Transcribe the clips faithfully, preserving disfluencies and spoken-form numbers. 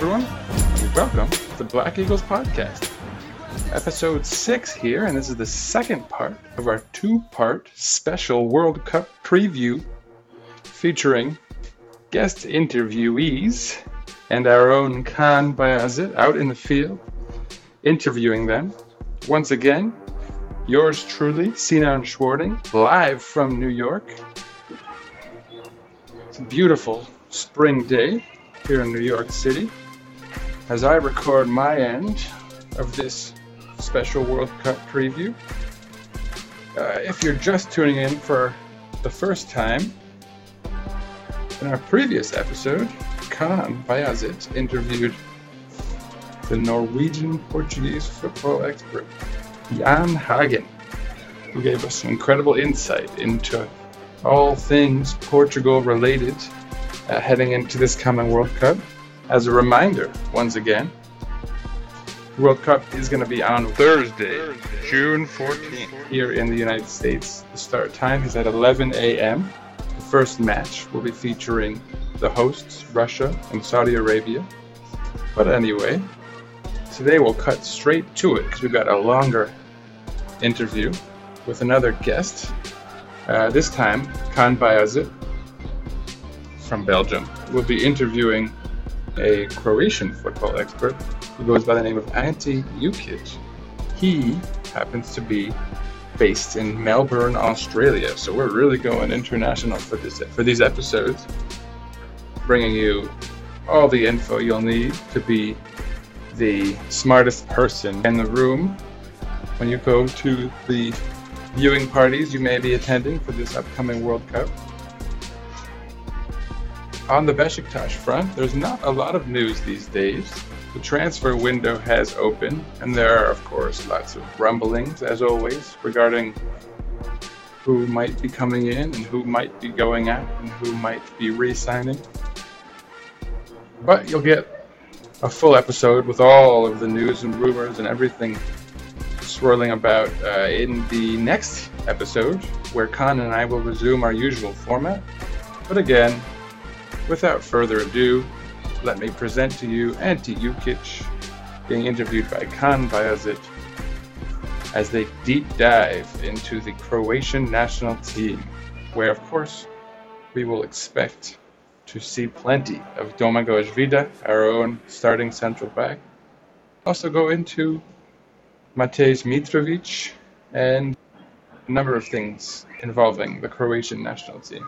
everyone, and welcome to the Black Eagles Podcast. Episode six here, and this is the second part of our two-part special World Cup preview featuring guest interviewees and our own Kaan Bayazit out in the field interviewing them. Once again, yours truly, Sinan Schwarting, live from New York. It's a beautiful spring day here in New York City as I record my end of this special World Cup preview. Uh, if you're just tuning in for the first time, in our previous episode, Kaan Bayazit interviewed the Norwegian-Portuguese football expert Jan Hagen, who gave us some incredible insight into all things Portugal related uh, heading into this coming World Cup. As a reminder, once again, the World Cup is going to be on Thursday, Thursday, June fourteenth, here in the United States. The start time is at eleven a.m. The first match will be featuring the hosts, Russia and Saudi Arabia. But anyway, today we'll cut straight to it because we've got a longer interview with another guest. Uh, this time, Kaan Bayazit from Belgium will be interviewing a Croatian football expert who goes by the name of Ante Jukic. He happens to be based in Melbourne, Australia, so we're really going international for this for these episodes, bringing you all the info you'll need to be the smartest person in the room when you go to the viewing parties you may be attending for this upcoming World Cup. On the Besiktas front, there's not a lot of news these days. The transfer window has opened, and there are, of course, lots of rumblings, as always, regarding who might be coming in and who might be going out and who might be re-signing. But you'll get a full episode with all of the news and rumors and everything swirling about uh, in the next episode, where Kaan and I will resume our usual format. But again, without further ado, let me present to you Ante Jukic being interviewed by Kaan Bayazit as they deep dive into the Croatian national team, where of course we will expect to see plenty of Domagoj Vida, our own starting central back. Also go into Matej Mitrovic and a number of things involving the Croatian national team.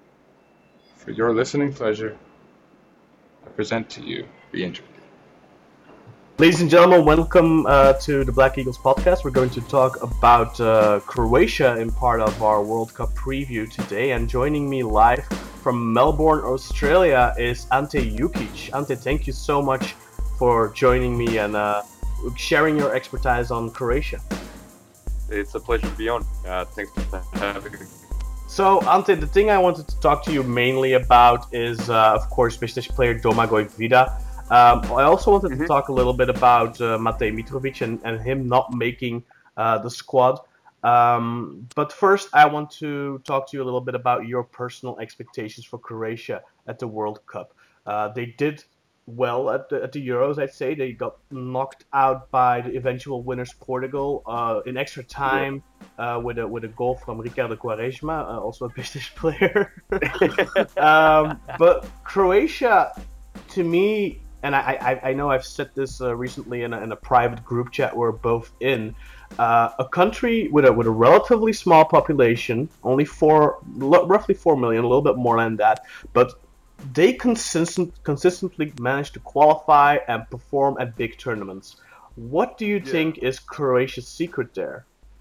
For your listening pleasure, I present to you the interview. Ladies and gentlemen, welcome uh, to the Black Eagles Podcast. We're going to talk about uh, Croatia in part of our World Cup preview today. And joining me live from Melbourne, Australia is Ante Jukic. Ante, thank you so much for joining me and uh, sharing your expertise on Croatia. It's a pleasure to be on. Uh, thanks for having me. So, Ante, the thing I wanted to talk to you mainly about is, uh, of course, Besiktas player Domagoj Vida. Um, I also wanted mm-hmm. to talk a little bit about uh, Matej Mitrovic and, and him not making uh, the squad. Um, but first, I want to talk to you a little bit about your personal expectations for Croatia at the World Cup. Uh, they did well at the, at the Euros, I'd say. They got knocked out by the eventual winners Portugal uh, in extra time uh, with a with a goal from Ricardo Quaresma, uh, also a Besiktas player. um, but Croatia, to me, and I, I, I know I've said this uh, recently in a, in a private group chat we're both in, uh, a country with a with a relatively small population, only four, roughly four million, a little bit more than that, but they consistent, consistently manage to qualify and perform at big tournaments. What do you yeah. think is Croatia's secret there?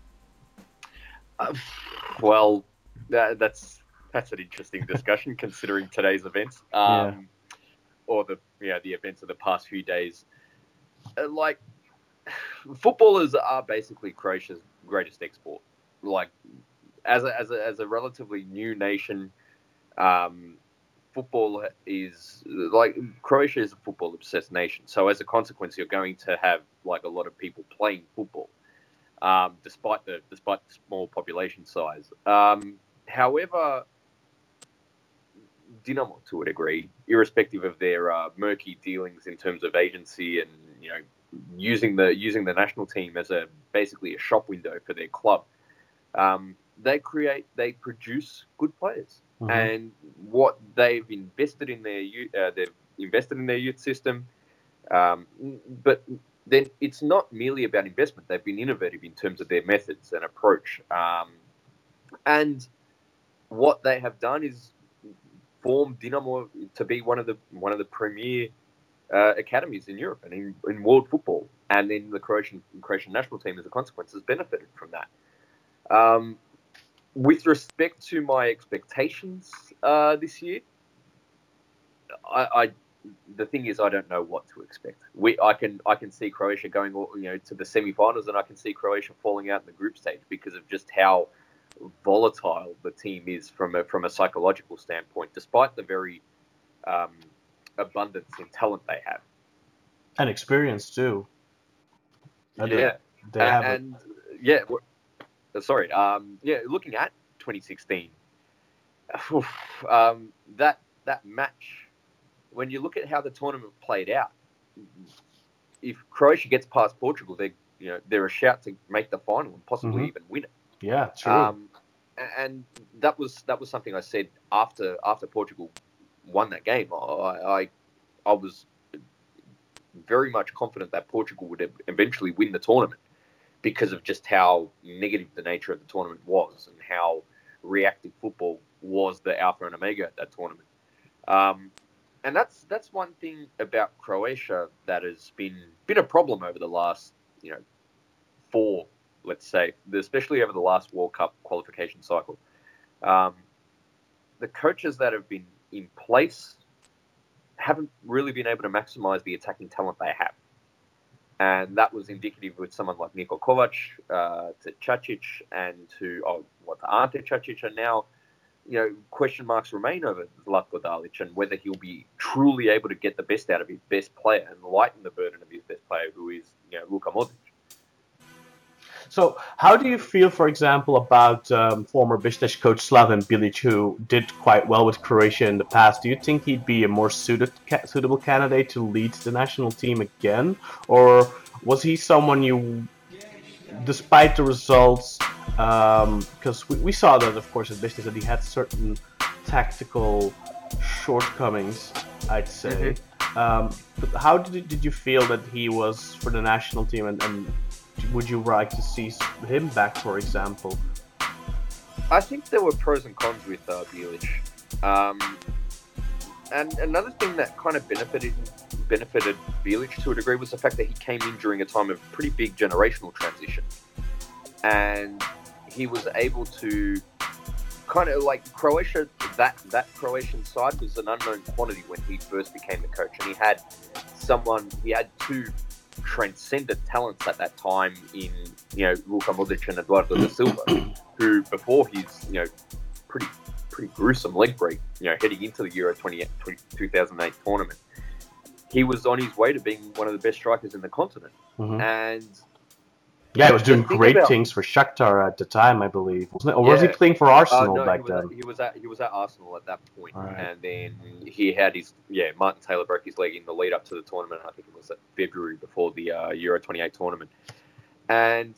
Uh, well, that, that's that's an interesting discussion considering today's events, um, yeah. or the yeah the events of the past few days. Uh, like, footballers are basically Croatia's greatest export. Like, as a as a as a relatively new nation. Um, Football is like Croatia is a football obsessed nation, so as a consequence, you're going to have like a lot of people playing football, um, despite the despite the small population size. Um, however, Dinamo to a degree, irrespective of their uh, murky dealings in terms of agency and you know using the using the national team as a basically a shop window for their club. Um, they create, they produce good players, mm-hmm. and what they've invested in their youth, uh, they've invested in their youth system. Um, but then it's not merely about investment. They've been innovative in terms of their methods and approach. Um, and what they have done is form Dinamo to be one of the one of the premier uh, academies in Europe and in, in world football. And then the Croatian Croatian national team, as a consequence, has benefited from that. Um, with respect to my expectations uh, this year, I, I the thing is, I don't know what to expect. We, I can, I can see Croatia going, you know, to the semi-finals, and I can see Croatia falling out in the group stage because of just how volatile the team is from a from a psychological standpoint, despite the very um, abundance in talent they have and experience too. And yeah, they have and, and yeah, sorry, um, yeah. Looking at twenty sixteen, oof, um, that that match. When you look at how the tournament played out, if Croatia gets past Portugal, they you know they're a shout to make the final and possibly mm-hmm. even win it. Yeah, true. Um, and that was that was something I said after after Portugal won that game. I I, I was very much confident that Portugal would eventually win the tournament because of just how negative the nature of the tournament was and how reactive football was the alpha and omega at that tournament. Um, And that's that's one thing about Croatia that has been been a problem over the last, you know, four, let's say, especially over the last World Cup qualification cycle. Um, the coaches that have been in place haven't really been able to maximise the attacking talent they have. And that was indicative with someone like Niko Kovac, uh, to Čačić, and to, oh, what, Ante Čačić, and now, you know, question marks remain over Zlatko Dalic and whether he'll be truly able to get the best out of his best player and lighten the burden of his best player, who is, you know, Luka Modric. So, how do you feel, for example, about um, former Besiktas coach Slaven Bilic, who did quite well with Croatia in the past? Do you think he'd be a more suited, ca- suitable candidate to lead the national team again, or was he someone you, despite the results? Because um, we, we saw that, of course, at Besiktas that he had certain tactical shortcomings, I'd say. Mm-hmm. Um, but how did did you feel that he was for the national team, and, and would you like to see him back, for example? I think there were pros and cons with uh, Bilic. Um, and another thing that kind of benefited benefited Bilic to a degree was the fact that he came in during a time of pretty big generational transition. And he was able to kind of like Croatia, that, that Croatian side was an unknown quantity when he first became the coach. And he had someone, he had two transcendent talents at that time in, you know, Luka Modric and Eduardo da Silva, who before his, you know, pretty pretty gruesome leg break, you know, heading into the Euro two thousand eight tournament, he was on his way to being one of the best strikers in the continent. Mm-hmm. And yeah, he was doing great about, things for Shakhtar at the time, I believe. Wasn't it? Or yeah. was he playing for Arsenal uh, no, back he then? At, he was at he was at Arsenal at that point, right. And then he had his yeah. Martin Taylor broke his leg in the lead up to the tournament. I think it was at February before the uh, Euro twenty-eight tournament. And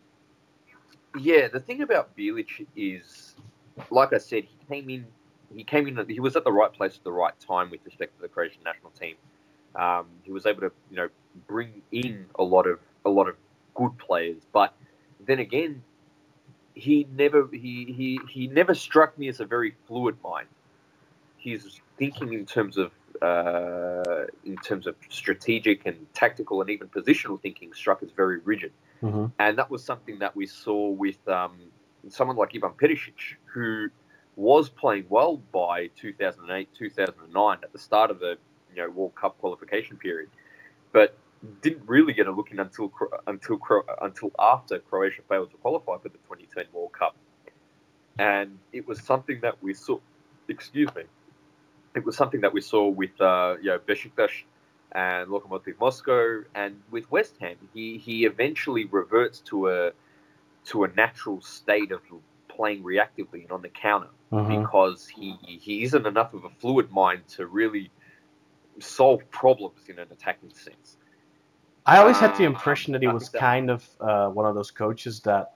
yeah, the thing about Bilic is, like I said, he came in. He came in. He was at the right place at the right time with respect to the Croatian national team. Um, he was able to, you know, bring in a lot of a lot of good players, but then again, he never he, he he never struck me as a very fluid mind. His thinking in terms of uh, in terms of strategic and tactical and even positional thinking struck as very rigid, mm-hmm. and that was something that we saw with um, someone like Ivan Perisic, who was playing well by two thousand eight, two thousand nine at the start of the you know World Cup qualification period, but didn't really get a look in until until until after Croatia failed to qualify for the twenty ten World Cup, and it was something that we saw. Excuse me, it was something that we saw with uh, you know Besiktas and Lokomotiv Moscow, and with West Ham, he he eventually reverts to a to a natural state of playing reactively and on the counter Mhm. because he he isn't enough of a fluid mind to really solve problems in an attacking sense. I always had the Um, impression that he I was think that- kind of uh, one of those coaches that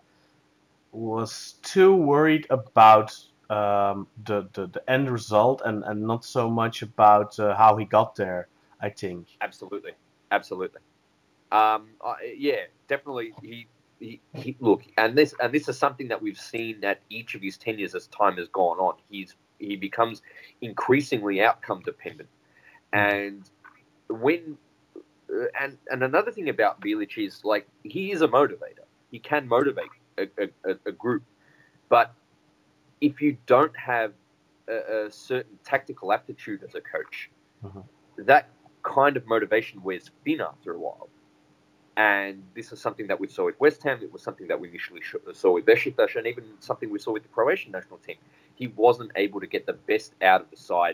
was too worried about um, the, the the end result and, and not so much about uh, how he got there, I think. Absolutely, absolutely. Um, I, yeah, definitely. He, he, he, look, and this, and this is something that we've seen at each of his tenures as time has gone on. He's he becomes increasingly outcome dependent, and when, uh, and and another thing about Bilic is like he is a motivator. He can motivate a, a, a group, but if you don't have a, a certain tactical aptitude as a coach, Mhm. that kind of motivation wears thin after a while. And this is something that we saw with West Ham. It was something that we initially saw with Besiktas, and even something we saw with the Croatian national team. He wasn't able to get the best out of the side,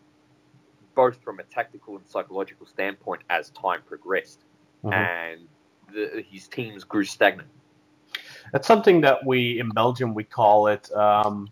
both from a tactical and psychological standpoint, as time progressed, Mhm. and the, his teams grew stagnant. That's something that we in Belgium we call it um,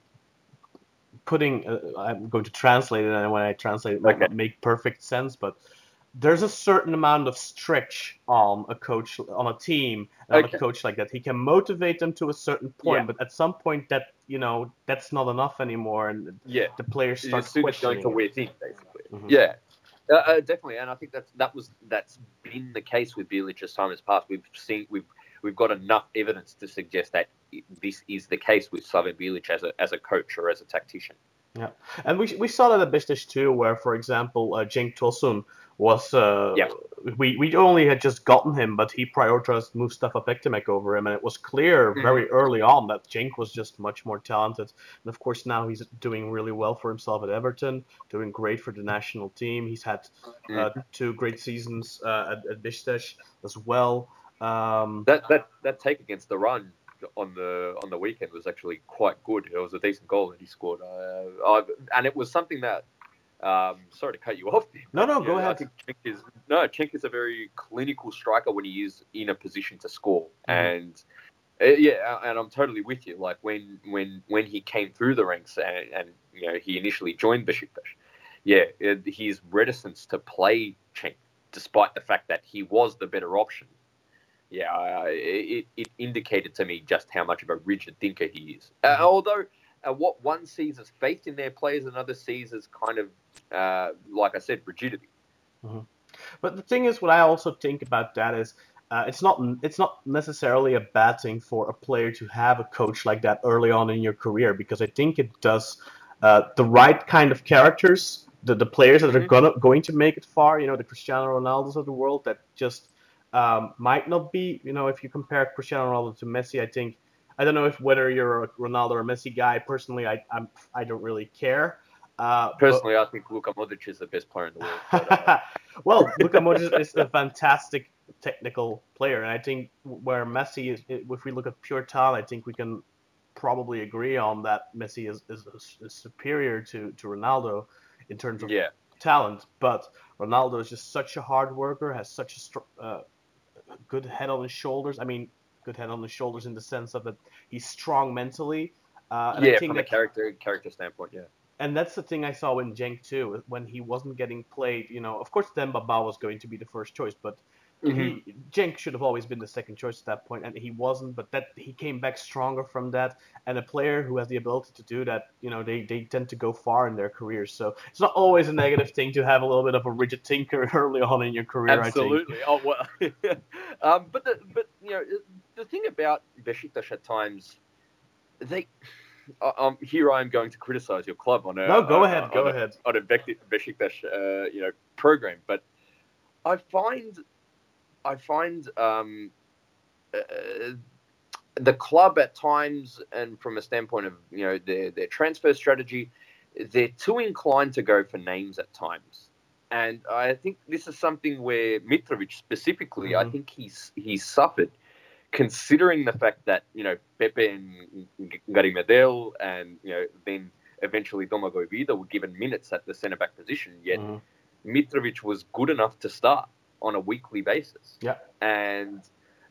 putting. Uh, I'm going to translate it, and when I translate it, it might Okay. not make perfect sense, but there's a certain amount of stretch on a coach, on a team, and on Okay. a coach like that. He can motivate them to a certain point, Yeah. but at some point that you know that's not enough anymore, and Yeah. the players start As soon as going questioning to him. wear thin, basically. Mhm. Yeah. Uh, uh, definitely, and I think that's that was that's been the case with Bilic as time has passed. We've seen we've we've got enough evidence to suggest that this is the case with Slaven Bilic as a as a coach or as a tactician. Yeah, and we we saw that at Besiktas too, where, for example, uh, Cenk Tosun was uh, Yeah. we we only had just gotten him, but he prioritized Mustafa Bektemek over him, and it was clear Mhm. very early on that Cenk was just much more talented. And of course, now he's doing really well for himself at Everton, doing great for the national team. He's had uh, Mhm. two great seasons uh, at, at Besiktas as well. Um, That that that take against the run on the on the weekend was actually quite good. It was a decent goal that he scored, uh, I, and it was something that. Um, sorry to cut you off. There, no, but, no, you go know, ahead. I think Cenk is no Cenk is a very clinical striker when he is in a position to score, Mhm. and uh, yeah, and I'm totally with you. Like when when when he came through the ranks and, and you know he initially joined Besiktas, yeah, it, his reticence to play Cenk, despite the fact that he was the better option. Yeah, uh, it, it indicated to me just how much of a rigid thinker he is. Uh, Mhm. although, uh, what one sees as faith in their players, another sees as kind of, uh, like I said, rigidity. But the thing is, what I also think about that is, uh, it's not it's not necessarily a bad thing for a player to have a coach like that early on in your career, because I think it does uh, the right kind of characters, the the players that are Mhm. gonna going to make it far, you know, the Cristiano Ronaldos of the world that just um, might not be, you know, if you compare Cristiano Ronaldo to Messi, I think I don't know if whether you're a Ronaldo or Messi guy. Personally, I I'm, I don't really care. Uh, but Personally, I think Luka Modric is the best player in the world. But, uh, well, Luka Modric is a fantastic technical player, and I think where Messi is, if we look at pure talent, I think we can probably agree on that Messi is, is, is superior to, to Ronaldo in terms of yeah, talent. But Ronaldo is just such a hard worker, has such a str- uh, good head on his shoulders. I mean, good head on his shoulders in the sense of that he's strong mentally, uh, and I yeah, think from a that character character standpoint, yeah. and that's the thing I saw in Cenk too, when he wasn't getting played. You know, of course, Demba Ba was going to be the first choice, but Mhm. he Cenk should have always been the second choice at that point, and he wasn't. But that he came back stronger from that. And a player who has the ability to do that, you know, they, they tend to go far in their careers. So it's not always a negative thing to have a little bit of a rigid thinker early on in your career. Absolutely. Oh well. um, but the but you know the thing about Besiktas at times, they um, here I am going to criticize your club on a No, go on, ahead, go on a, ahead. on a Besiktas uh, you know program, but I find I find um, uh, the club at times, and from a standpoint of you know their their transfer strategy, they're too inclined to go for names at times. And I think this is something where Mitrovic specifically, Mm-hmm. I think he's he's suffered, considering the fact that you know Pepe and Gary Medel and you know then eventually Domagoj Vida were given minutes at the centre back position. Yet Mm-hmm. Mitrovic was good enough to start on a weekly basis. Yeah. And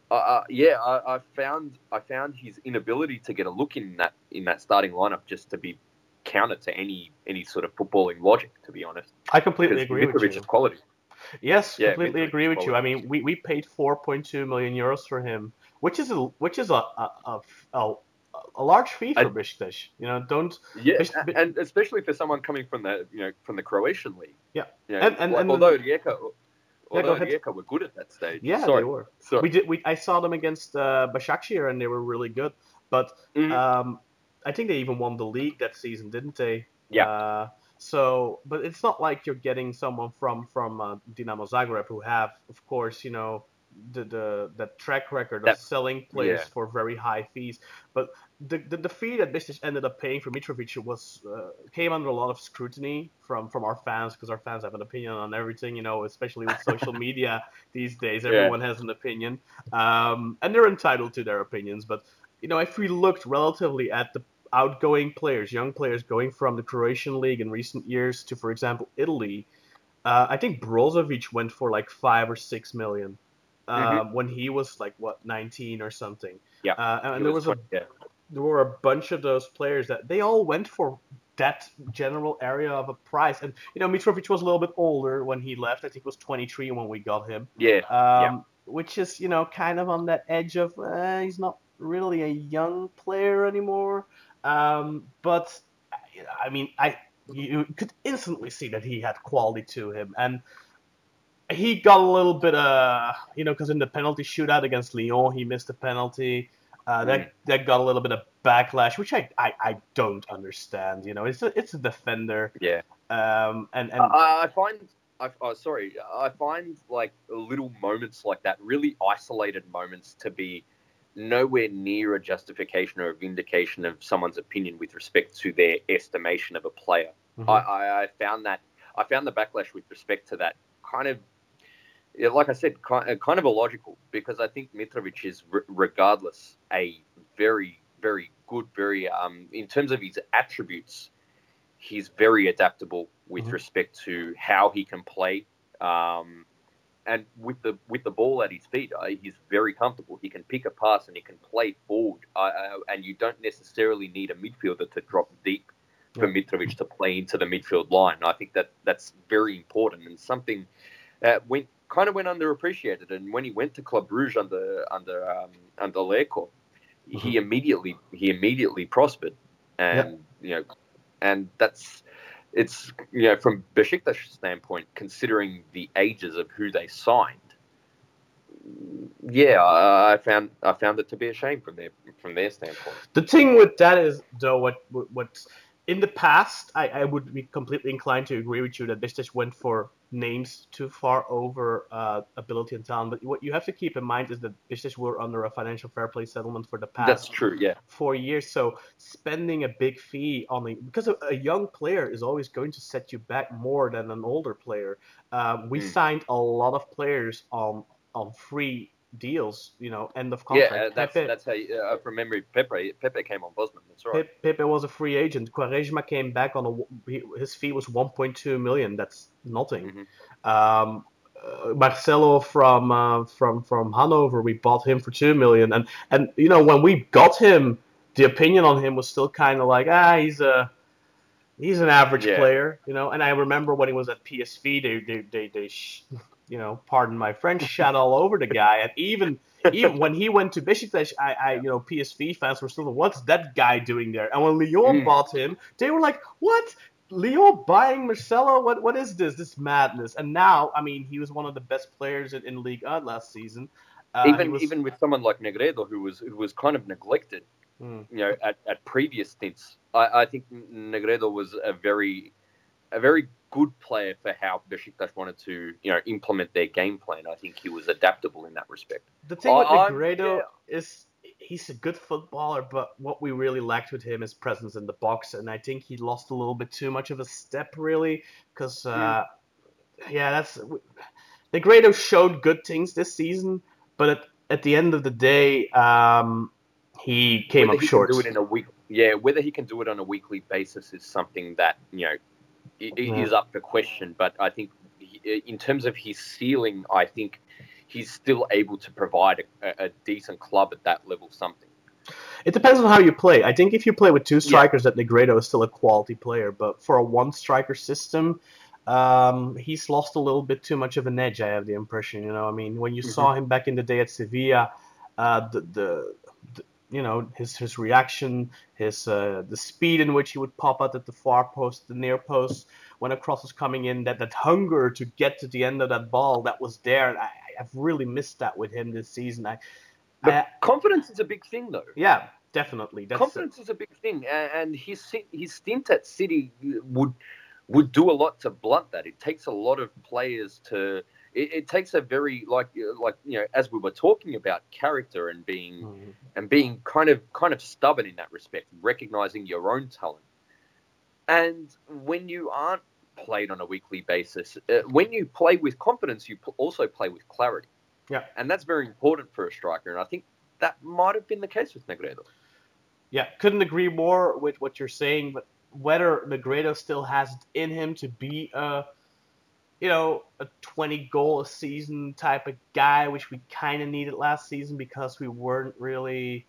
Uh, yeah, I, I found I found his inability to get a look in that in that starting lineup just to be counter to any any sort of footballing logic. To be honest, I completely agree with Mitrovic you. is quality. Yes, Yeah, completely Mitrovic agree is with you. I quality. mean, we, we paid four point two million euros for him, which is a which is a a, a, a, a large fee for I, Besiktas. You know, don't yeah, Beş- Be- and especially for someone coming from the you know from the Croatian league. yeah, You know, and and like, and although then, Rijeka, yeah, go although ahead. Rijeka were good at that stage. Yeah, they Sorry, were. sorry. We did. We I saw them against uh, Başakşehir, and they were really good. But Mm-hmm. um, I think they even won the league that season, didn't they? Yeah. Uh, so, but it's not like you're getting someone from from uh, Dinamo Zagreb who have, of course, you know, the the that track record of That- selling players yeah. for very high fees. But the the, the fee that Besiktas ended up paying for Mitrovic was uh, came under a lot of scrutiny from from our fans, because our fans have an opinion on everything, you know, especially with social media these days. Everyone has an opinion, um, and they're entitled to their opinions. But you know, if we looked relatively at the outgoing players, young players going from the Croatian league in recent years to, for example, Italy, uh, I think Brozovic went for like five or six million um, Mm-hmm. when he was like what nineteen or something. Yeah. Uh, and He there was twenty, a yeah. there were a bunch of those players that they all went for that general area of a price. And you know, Mitrovic was a little bit older when he left. I think he was twenty-three when we got him. Yeah. Um, yeah. Which is, you know, kind of on that edge of uh, he's not really a young player anymore. Um, but I mean, I you could instantly see that he had quality to him, and he got a little bit uh you know, because in the penalty shootout against Lyon he missed a penalty. Uh, that Mm. that got a little bit of backlash, which I, I, I don't understand. You know, it's a it's a defender. Yeah. Um, and and I, I find, I, oh, sorry, I find like little moments like that, really isolated moments, to be nowhere near a justification or a vindication of someone's opinion with respect to their estimation of a player. Mhm. I, I, I found that I found the backlash with respect to that kind of, yeah, like I said, kind, kind of illogical, because I think Mitrovic is, r- regardless, a very, very good, very um in terms of his attributes, he's very adaptable with Mhm. respect to how he can play, um, and with the with the ball at his feet, uh, he's very comfortable. He can pick a pass and he can play forward, uh, uh, and you don't necessarily need a midfielder to drop deep for Yeah. Mitrovic to play into the midfield line. I think that that's very important and something that went kind of went underappreciated. And when he went to Club Brugge under under um, under Lerco, he Mhm. immediately he immediately prospered, and you know. And that's, it's, you know, from Besiktas' standpoint, considering the ages of who they signed, yeah, I I found I found it to be a shame from their from their standpoint. The thing with that is, though, what what, what in the past, I, I would be completely inclined to agree with you that Besiktas went for names too far over uh, ability and talent. But what you have to keep in mind is that Besiktas were under a financial fair play settlement for the past That's true, yeah. four years. So spending a big fee on a because a, a young player is always going to set you back more than an older player. Um, we Mm. signed a lot of players on on free deals, you know, end of Yeah, contract. uh, that's Pepe, that's how you, uh, from memory. Pepe Pepe came on Bosman. That's right. Pe- Pepe was a free agent. Quaresma came back on a he- his fee was one point two million. That's nothing. Mhm. Um, uh, Marcelo from uh, from from Hanover, we bought him for two million, and and you know when we got him, the opinion on him was still kind of like ah he's a he's an average Yeah. player, you know. And I remember when he was at P S V, they they they, they sh- you know, pardon my French, shat all over the guy, and even. Even when he went to Besiktas, I, I, you know, P S V fans were still, what's that guy doing there? And when Lyon Mm. bought him, they were like, what? Lyon buying Marcelo? What, what is this? This madness. And now, I mean, he was one of the best players in, in Ligue one last season. Uh, even he was, even with someone like Negredo, who was who was kind of neglected, Mm. you know, at, at previous stints, I, I think Negredo was a very a very good player for how Besiktas wanted to, you know, implement their game plan. I think he was adaptable in that respect. The thing with I- I'm- Negredo yeah. is he's a good footballer, but what we really lacked with him is presence in the box, and I think he lost a little bit too much of a step, really, because uh, yeah, that's Negredo showed good things this season, but at, at the end of the day, um, he came Whether up he short. can do it in a week, yeah, whether he can do it on a weekly basis is something that, you know, i- i- Yeah. is up for question. But I think he, in terms of his ceiling, I think he's still able to provide a, a decent club at that level something. It depends on how you play. I think if you play with two strikers, yeah. that Negredo is still a quality player. But for a one-striker system, um, he's lost a little bit too much of an edge, I have the impression. You know, I mean, when you mm-hmm. saw him back in the day at Sevilla, uh, the, the, the you know, his his reaction, his uh, the speed in which he would pop out at the far post, the near post, when a cross was coming in, that, that hunger to get to the end of that ball, that was there. And I, I've really missed that with him this season. I, But I, confidence is a big thing, though. Yeah, definitely. That's confidence a... is a big thing, and his his stint at City would would do a lot to blunt that. It takes a lot of players to. It, it takes a very like like you know, as we were talking about, character and being mm. and being kind of kind of stubborn in that respect, recognizing your own talent. And when you aren't played on a weekly basis, uh, when you play with confidence, you also play with clarity. Yeah, and that's very important for a striker, and I think that might have been the case with Negredo. Yeah, couldn't agree more with what you're saying, but whether Negredo still has it in him to be a, you know, a twenty goal a season type of guy, which we kind of needed last season because we weren't really,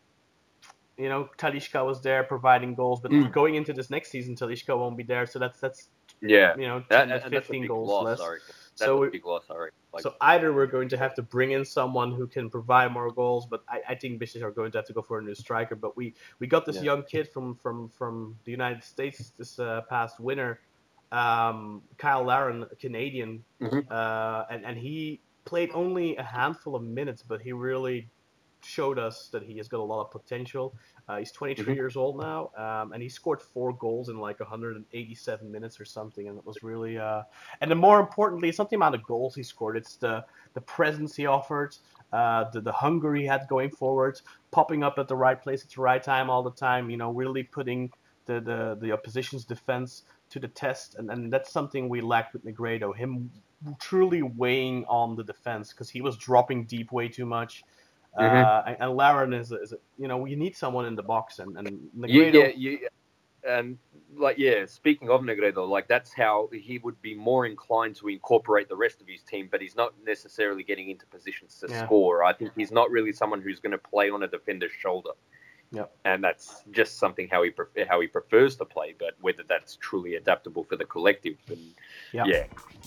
you know, Talisca was there providing goals, but mm. going into this next season, Talisca won't be there, so that's that's yeah, you know, ten that, to fifteen goals loss, less. Sorry. That's so a big loss, sorry. Like, so either we're going to have to bring in someone who can provide more goals, but I, I think Besiktas are going to have to go for a new striker. But we, we got this yeah. young kid from, from, from the United States this uh, past winter, um, Kyle Larin, a Canadian, mm-hmm. uh, and, and he played only a handful of minutes, but he really showed us that he has got a lot of potential. Uh, he's twenty-three mm-hmm. years old now, um, and he scored four goals in like one hundred eighty-seven minutes or something, and it was really. Uh, and then more importantly, it's not the amount of goals he scored; it's the the presence he offered, uh, the the hunger he had going forward, popping up at the right place at the right time all the time. You know, really putting the the, the opposition's defense to the test, and, and that's something we lacked with Negredo. Him truly weighing on the defense because he was dropping deep way too much. Mm-hmm. Uh, and, and Larin is, is, you know, you need someone in the box, and, and Negredo... Yeah, yeah, yeah, and like, yeah, speaking of Negredo, like, that's how he would be more inclined to incorporate the rest of his team, but he's not necessarily getting into positions to yeah. score. I think he's not really someone who's going to play on a defender's shoulder. Yeah. And that's just something how he pref- how he prefers to play, but whether that's truly adaptable for the collective, and yeah. yeah.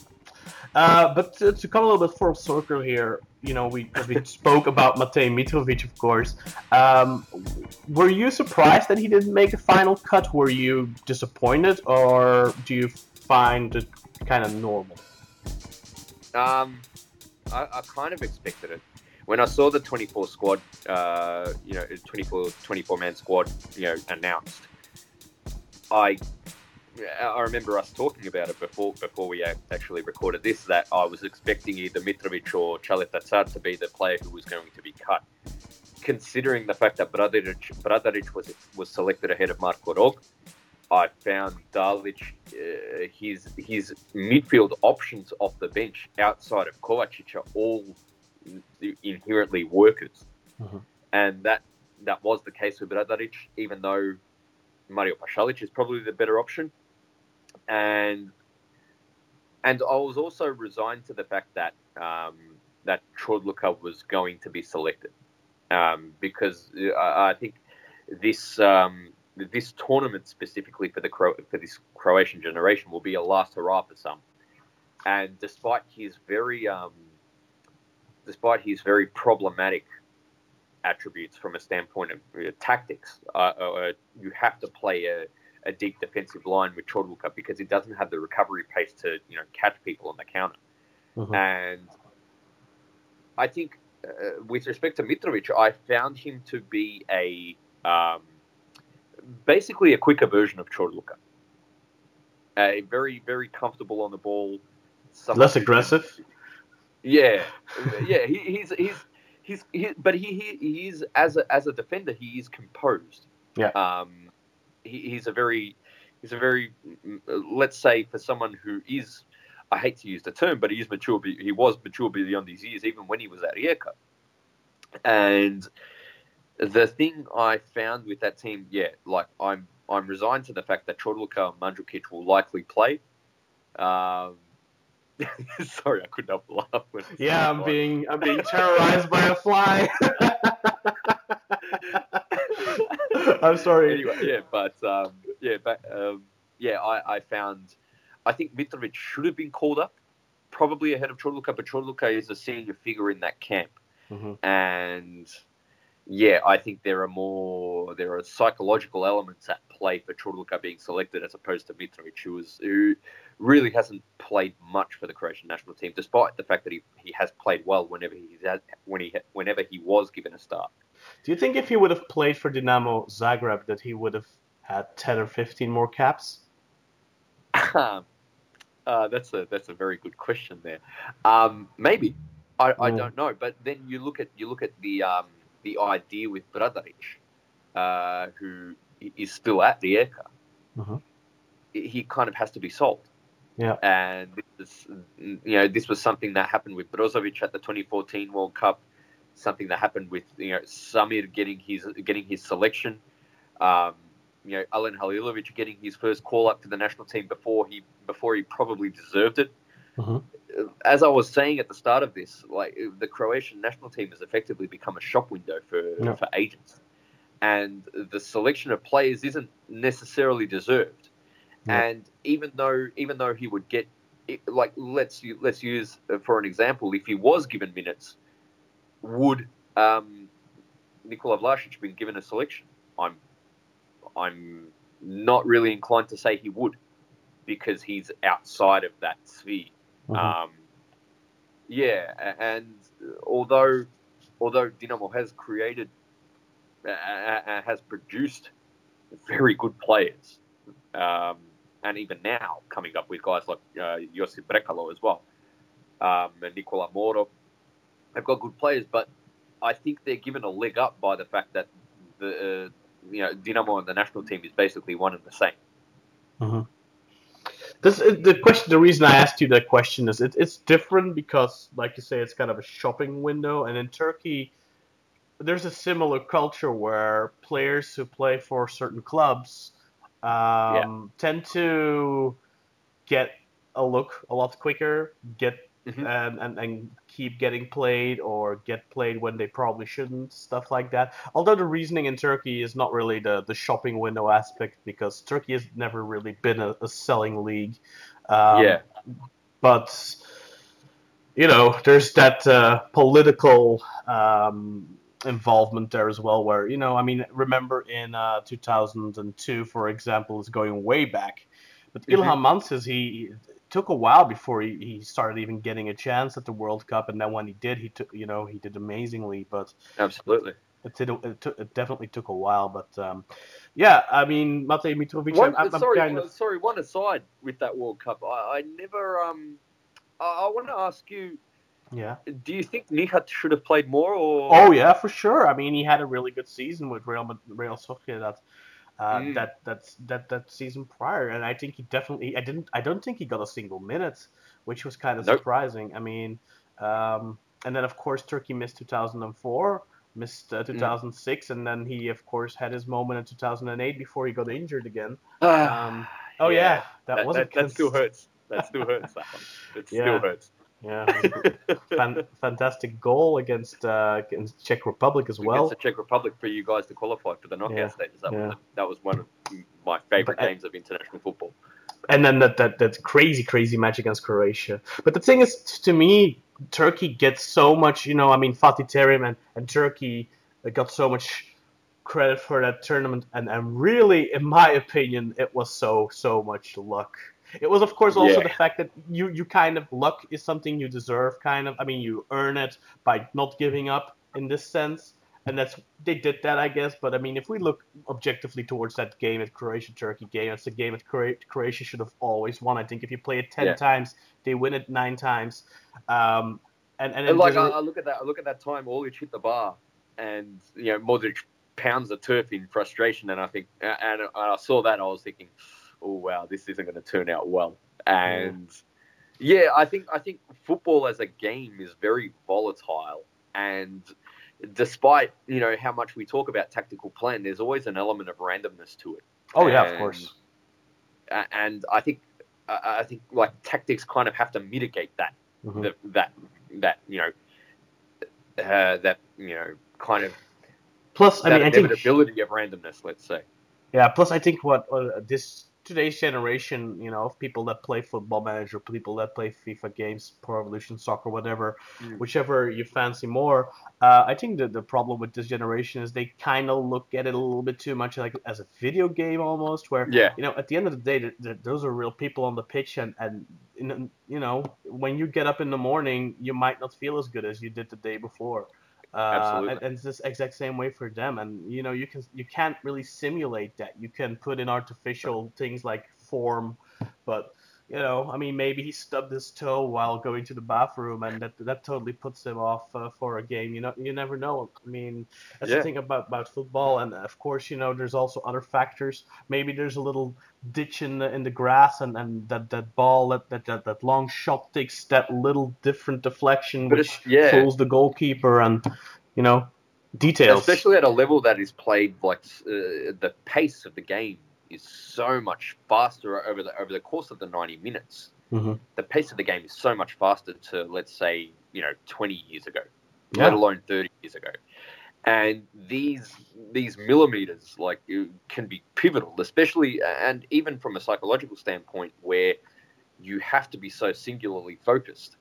Uh, but to, to come a little bit full circle here, you know, we we spoke about Matej Mitrovic, of course. Um, were you surprised that he didn't make a final cut? Were you disappointed, or do you find it kind of normal? Um, I, I kind of expected it. When I saw the twenty-four squad, uh, you know, twenty-four, twenty-four man squad, you know, announced, I I remember us talking about it before before we actually recorded this, that I was expecting either Mitrovic or Chaletatsar to be the player who was going to be cut. Considering the fact that Bradaric, Bradaric was was selected ahead of Marko Rog, I found Dalic, uh, his his midfield options off the bench outside of Kovacic are all inherently workers. Mm-hmm. And that that was the case with Bradaric, even though Mario Pasalic is probably the better option. And and I was also resigned to the fact that um, that Čorluka was going to be selected, um, because I, I think this um, this tournament specifically for the Cro- for this Croatian generation will be a last hurrah for some. And despite his very um, despite his very problematic attributes from a standpoint of uh, tactics, uh, uh, you have to play a a deep defensive line with Čorluka because he doesn't have the recovery pace to, you know, catch people on the counter. Mm-hmm. And I think uh, with respect to Mitrovic, I found him to be a um, basically a quicker version of Čorluka. A very, very comfortable on the ball. Less aggressive? Yeah. yeah, he, he's he's he's he, but he, he he is as a as a defender, he is composed. Yeah. Um He, he's a very, he's a very, let's say, for someone who is, I hate to use the term, but he is mature. He was mature beyond his years, even when he was at Rijeka. And the thing I found with that team, yeah, like I'm, I'm resigned to the fact that Čorluka and Mandžukić will likely play. Um, Sorry, I couldn't help but laugh. When yeah, I'm being I'm being terrorized by a fly. I'm sorry. Anyway, yeah, but um, yeah, but um, yeah, I, I found I think Mitrovic should have been called up, probably ahead of Chorluka, but Chorluka is a senior figure in that camp, mm-hmm. and yeah, I think there are more there are psychological elements at play for Chorluka being selected as opposed to Mitrovic, who was who really hasn't played much for the Croatian national team, despite the fact that he, he has played well whenever he had, when he whenever he was given a start. Do you think if he would have played for Dinamo Zagreb that he would have had ten or fifteen more caps? uh, that's a that's a very good question there. Um, maybe I, I mm. don't know, but then you look at you look at the um, the idea with Bradaric, uh, who is still at the Rijeka. Mm-hmm. He kind of has to be sold. Yeah, and this, you know, this was something that happened with Brozovic at the twenty fourteen World Cup. Something that happened with you know Samir getting his getting his selection. Um, you know, Alen Halilovic getting his first call up to the national team before he before he probably deserved it. Mm-hmm. As I was saying at the start of this, like the Croatian national team has effectively become a shop window for no. for agents, and the selection of players isn't necessarily deserved. No. And even though even though he would get like let's let's use for an example, if he was given minutes, would um, Nikola Vlasic been given a selection? I'm I'm not really inclined to say he would, because he's outside of that sphere. Mm-hmm. Um, yeah, and although although Dinamo has created uh, has produced very good players, um, and even now coming up with guys like uh, Josip Brekalo as well, um, and Nikola Moro, they've got good players, but I think they're given a leg up by the fact that the uh, you know Dinamo and the national team is basically one and the same. Mm-hmm. This the question. The reason I asked you that question is it, it's different because, like you say, it's kind of a shopping window, and in Turkey, there's a similar culture where players who play for certain clubs um, yeah. tend to get a look a lot quicker, get mm-hmm. and, and and keep getting played or get played when they probably shouldn't, stuff like that. Although the reasoning in Turkey is not really the, the shopping window aspect, because Turkey has never really been a, a selling league. Um, yeah. But, you know, there's that uh, political um, involvement there as well where, you know, I mean, remember in uh, two thousand two, for example, is going way back. But mm-hmm. Ilhan Mansız, he... took a while before he, he started even getting a chance at the World Cup, and then when he did, he took you know he did amazingly. But absolutely, it did, it, took, it definitely took a while. But um, yeah, I mean, Matej Mitrovic. One, I'm, I'm sorry, kind of... sorry. One aside with that World Cup, I, I never. Um, I, I want to ask you. Yeah. Do you think Nihat should have played more? Or oh yeah, for sure. I mean, he had a really good season with Real Real Sociedad. Uh, mm. That that's that that season prior, and I think he definitely. I didn't. I don't think he got a single minute, which was kind of nope. surprising. I mean, um, and then of course Turkey missed two thousand four, missed uh, two thousand six, mm. and then he of course had his moment in two thousand eight before he got injured again. Um, oh yeah, yeah that, that wasn't. That, that still hurts. That still hurts. That one. It yeah. still hurts. Yeah, Fan- fantastic goal against uh, against Czech Republic as well. Against the Czech Republic for you guys to qualify for the knockout yeah. stages. That yeah. was that was one of my favourite but, games of international football. And then that, that that crazy crazy match against Croatia. But the thing is, to me, Turkey gets so much. You know, I mean, Fatih Terim and, and Turkey got so much credit for that tournament, and, and really, in my opinion, it was so so much luck. It was, of course, also yeah. the fact that you, you kind of, luck is something you deserve, kind of. I mean, you earn it by not giving up in this sense. And that's, they did that, I guess. But, I mean, if we look objectively towards that game at Croatia-Turkey game, it's a game that Croatia should have always won. I think if you play it ten yeah. times, they win it nine times. Um, and, and, and like, I, I look at that, I look at that time, Orlic hit the bar, and, you know, Modric pounds the turf in frustration. And I think, and I saw that, and I was thinking, oh wow, this isn't going to turn out well. And yeah. yeah, I think I think football as a game is very volatile, and despite you know how much we talk about tactical plan, there's always an element of randomness to it. Oh and, yeah, of course. And I think I, I think like tactics kind of have to mitigate that, Mm-hmm. the, that that you know, uh, that you know kind of Plus, I that mean, I think inevitability of randomness. Let's say. yeah. Plus, I think what uh, this today's generation, you know, of people that play Football Manager, people that play FIFA games, Pro Evolution Soccer, whatever, Mm. whichever you fancy more. Uh, I think that the problem with this generation is they kind of look at it a little bit too much like as a video game almost, where Yeah. you know, at the end of the day, th- th- those are real people on the pitch, and and you know, when you get up in the morning, you might not feel as good as you did the day before. Uh, Absolutely. and, and it's this exact same way for them. And you know, you can you can't really simulate that. You can put in artificial things like form, but you know, I mean, maybe he stubbed his toe while going to the bathroom, and that that totally puts him off uh, for a game. You know, you never know. I mean, that's Yeah. the thing about, about football, and of course, you know, there's also other factors. Maybe there's a little ditch in the in the grass, and, and that, that ball, that, that that that long shot takes that little different deflection, But which it's- yeah. fools the goalkeeper, and you know, details. Especially at a level that is played like uh, the pace of the game is so much faster over the over the course of the ninety minutes. Mm-hmm. The pace of the game is so much faster to, let's say, you know, twenty years ago, Yeah. let alone thirty years ago. And these these millimeters like can be pivotal, especially and even from a psychological standpoint, where you have to be so singularly focused.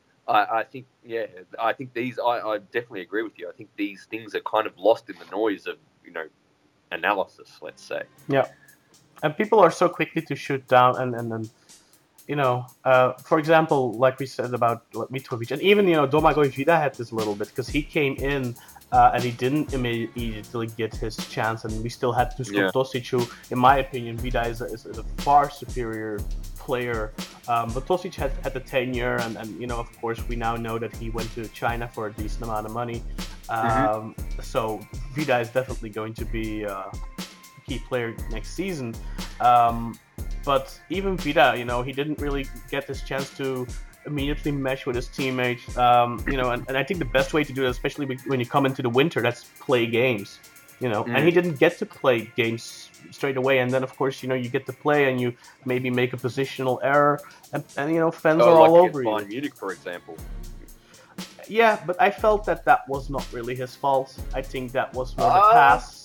I, I think, yeah, I think these. I, I definitely agree with you. I think these things are kind of lost in the noise of, you know, analysis. Let's say. Yeah, and people are so quickly to shoot down, and and, and you know, uh, for example, like we said about Mitrovic, and even you know, Domagoj Vida had this a little bit because he came in. Uh, and he didn't immediately get his chance, and we still had Dusko Yeah. Tosic, who, in my opinion, Vida is a, is a far superior player. Um, but Tosic had, had the tenure, and, and, you know, of course, we now know that he went to China for a decent amount of money. Um, Mm-hmm. So Vida is definitely going to be uh, a key player next season. Um, but even Vida, you know, he didn't really get this chance to immediately mesh with his teammates, um, you know, and, and I think the best way to do it, especially when you come into the winter, that's play games, you know, Mm. and he didn't get to play games straight away, and then of course, you know, you get to play and you maybe make a positional error, and, and you know, fans Oh, are like all against over Bayern you. Munich, for example. Yeah, but I felt that that was not really his fault. I think that was more the Uh, pass.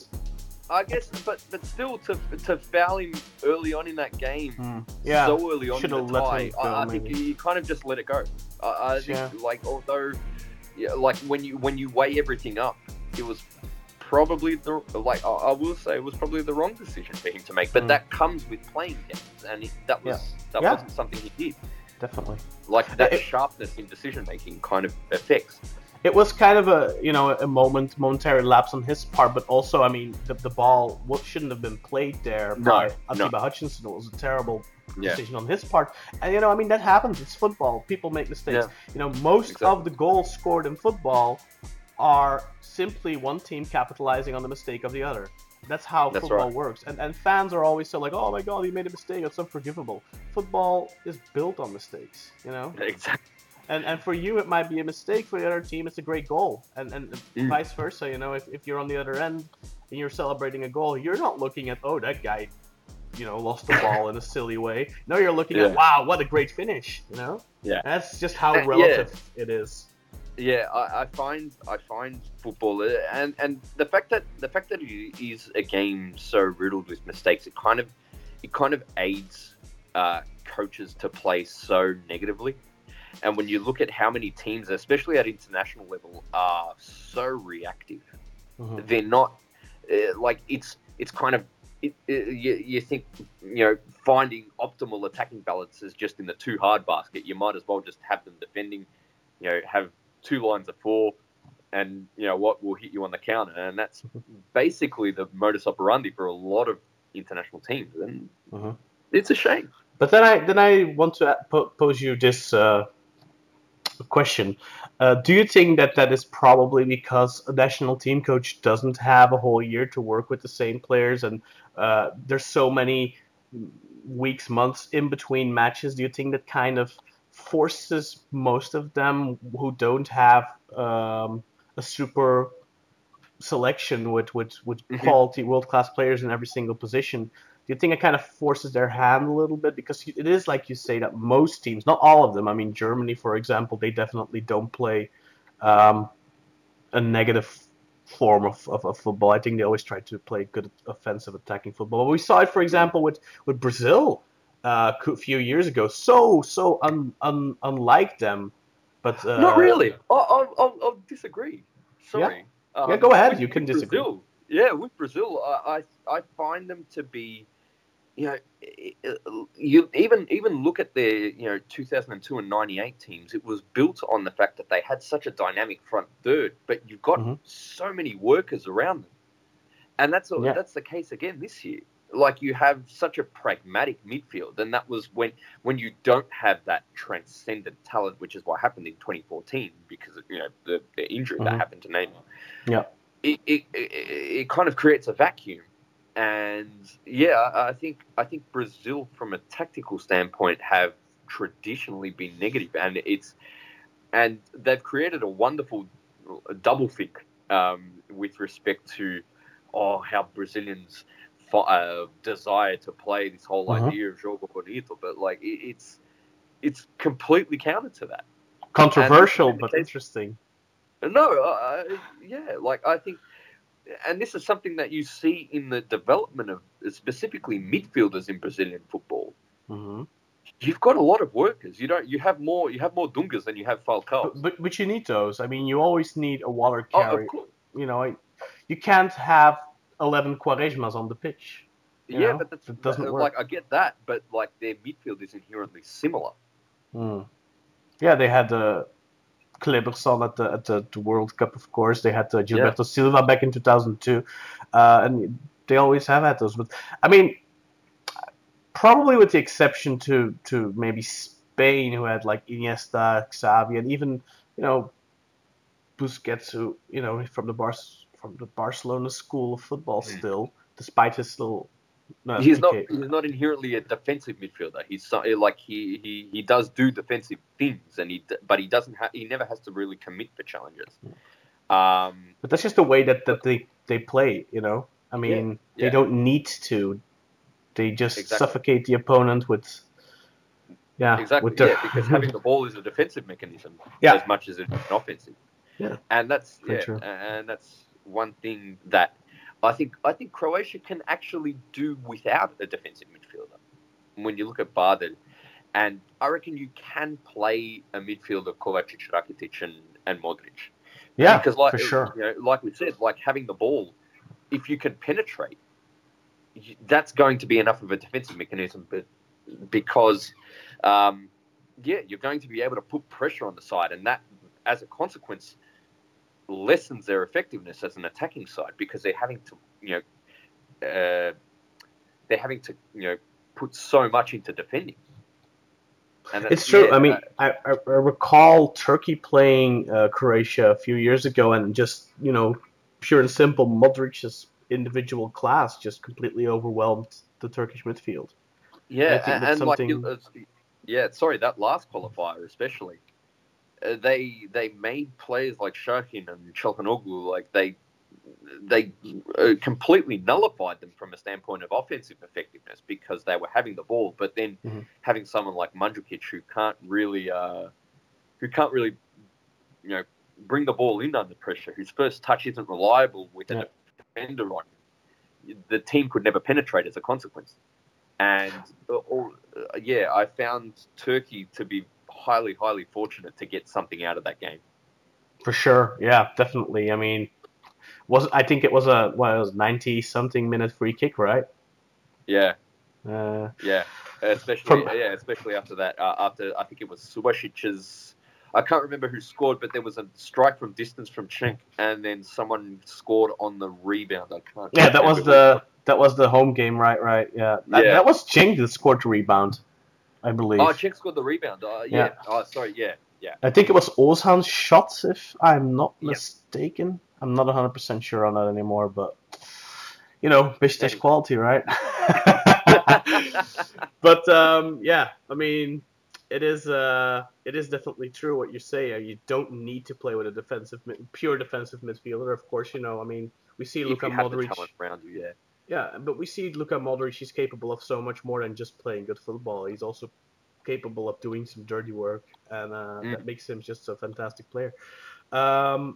I guess, but but still, to to foul him early on in that game, Hmm. Yeah, so early on in should've the let tie, him go, I, I think maybe. you kind of just let it go. I, I think, Yeah. like, although, yeah, like when you when you weigh everything up, it was probably the like I, I will say it was probably the wrong decision for him to make. But Mm. that comes with playing games, and it, that was Yeah. that Yeah. wasn't something he did. Definitely. Like that It- sharpness in decision making kind of affects. It was kind of a you know a moment, momentary lapse on his part, but also I mean the, the ball what shouldn't have been played there No, by no. Atiba Hutchinson. It was a terrible Yeah. decision on his part, and you know I mean that happens. It's football. People make mistakes. Yeah. You know most Exactly. of the goals scored in football are simply one team capitalizing on the mistake of the other. That's how That's football right. works. And and fans are always so like, oh my god, he made a mistake. It's unforgivable. Football is built on mistakes. You know. Exactly. And and for you, it might be a mistake. For the other team, it's a great goal. And and Mm. vice versa. You know, if, if you're on the other end and you're celebrating a goal, you're not looking at, oh, that guy, you know, lost the ball in a silly way. No, you're looking at, Yeah. wow, what a great finish. You know. Yeah. And that's just how Uh, yeah. relative it is. Yeah, I, I find I find football uh, and and the fact that the fact that it is a game so riddled with mistakes, it kind of it kind of aids uh, coaches to play so negatively. And when you look at how many teams, especially at international level, are so reactive, Mhm. they're not uh, like it's it's kind of it, it, you, you think you know finding optimal attacking balance is just in the too hard basket. You might as well just have them defending, you know, have two lines of four, and you know what will hit you on the counter, and that's basically the modus operandi for a lot of international teams, and Mhm. it's a shame. But then I then I want to po- pose you this uh, question: uh, do you think that that is probably because a national team coach doesn't have a whole year to work with the same players, and uh, there's so many weeks, months in between matches? Do you think that kind of forces most of them who don't have um, a super selection with with, with Mhm. quality world class players in every single position, do you think it kind of forces their hand a little bit? Because it is like you say that most teams, not all of them. I mean, Germany, for example, they definitely don't play um, a negative form of, of, of football. I think they always try to play good offensive attacking football. But we saw it, for example, with with Brazil uh, a few years ago. So so un, un, unlike them, but uh, Not really. I'll, I'll, I'll, I'll disagree. Sorry. Yeah, go ahead. With, You can with disagree. Brazil, yeah, with Brazil, I, I I find them to be, you know, you even even look at their you know two thousand two and ninety-eight teams. It was built on the fact that they had such a dynamic front third, but you've got Mhm. so many workers around them, and that's Yeah. that's the case again this year. Like you have such a pragmatic midfield, and that was when when you don't have that transcendent talent, which is what happened in twenty fourteen because of you know the, the injury Mhm. that happened to Neymar. Yeah. It, it it it kind of creates a vacuum, and yeah, I think I think Brazil, from a tactical standpoint, have traditionally been negative, and it's and they've created a wonderful double think um, with respect to oh how Brazilians uh, desire to play this whole Mhm. idea of jogo bonito, but like it, it's it's completely counter to that. Controversial, And but case, interesting. No, uh, yeah, like I think, and this is something that you see in the development of specifically midfielders in Brazilian football. Mm-hmm. You've got a lot of workers. You don't. You have more. You have more Dungas than you have Falcao. But, but but you need those. I mean, you always need a water Oh, carrier. of course. You know, you can't have eleven Quaresmas on the pitch. You Yeah, know? but that's It doesn't that, work. like I get that, but like their midfield is inherently similar. Mm. Yeah, they had uh, Kleberson at the at the, the World Cup, of course. They had uh, Gilberto Yeah. Silva back in two thousand two, uh, and they always have had those. But I mean, probably with the exception to to maybe Spain, who had like Iniesta, Xavi, and even you know Busquets, who you know from the Bar from the Barcelona school of football, Mm. still, despite his little. No, he's P K. not. He's not inherently a defensive midfielder. He's so, like he, he, he does do defensive things, and he but he doesn't. Ha- he never has to really commit for challenges. Um, But that's just the way that, that but, they, they play. You know, I mean, yeah, they yeah. don't need to. They just Exactly. suffocate the opponent with. Yeah, exactly. with their... Yeah, because having the ball is a defensive mechanism Yeah. as much as it's an offensive. Yeah, and that's very yeah, true. and that's one thing that I think I think Croatia can actually do without a defensive midfielder. When you look at Barded, and I reckon you can play a midfield of Kovacic, Rakitic, and, and Modric. Yeah, because like for sure. you know, like we said, like having the ball, if you can penetrate, that's going to be enough of a defensive mechanism. But because, um, yeah, you're going to be able to put pressure on the side, and that, as a consequence, lessens their effectiveness as an attacking side because they're having to, you know, uh, they're having to, you know, put so much into defending. And it's true. yeah, I mean, uh, I, I recall Turkey playing uh, Croatia a few years ago, and just you know, pure and simple, Modric's individual class just completely overwhelmed the Turkish midfield. yeah, I think and, that's and something... like, yeah, sorry, that last qualifier especially. Uh, they they made players like Shahin and Çalhanoğlu, like they they uh, completely nullified them from a standpoint of offensive effectiveness because they were having the ball, but then mm-hmm. having someone like Mandzukic who can't really uh, who can't really you know bring the ball in under pressure, whose first touch isn't reliable with yeah. a defender on, the team could never penetrate as a consequence. And uh, uh, yeah, I found Turkey to be highly, highly fortunate to get something out of that game. For sure, yeah, definitely. I mean, was I think it was a what it was ninety something minute free kick, right? Yeah, uh, yeah, especially from... yeah, especially after that. Uh, after I think it was Subasic's. I can't remember who scored, but there was a strike from distance from Cenk, and then someone scored on the rebound. I can't. Yeah, that was the that was the home game, right? Right. Yeah, that, yeah. that was Cenk that scored the rebound, I believe. Oh, Cenk scored the rebound. Uh, yeah. yeah. Oh, sorry. Yeah. Yeah. I think it was Ozan's shot, if I'm not yeah. mistaken. I'm not one hundred percent sure on that anymore, but, you know, Beşiktaş quality, right? But, um, yeah, I mean, it is uh, it is definitely true what you say. You don't need to play with a defensive, pure defensive midfielder. Of course, you know. I mean, we see if Luka you have Modric. the talent around you, yeah. Yeah, but we see Luka Modric. He's capable of so much more than just playing good football. He's also capable of doing some dirty work, and uh, Mm. that makes him just a fantastic player. Um,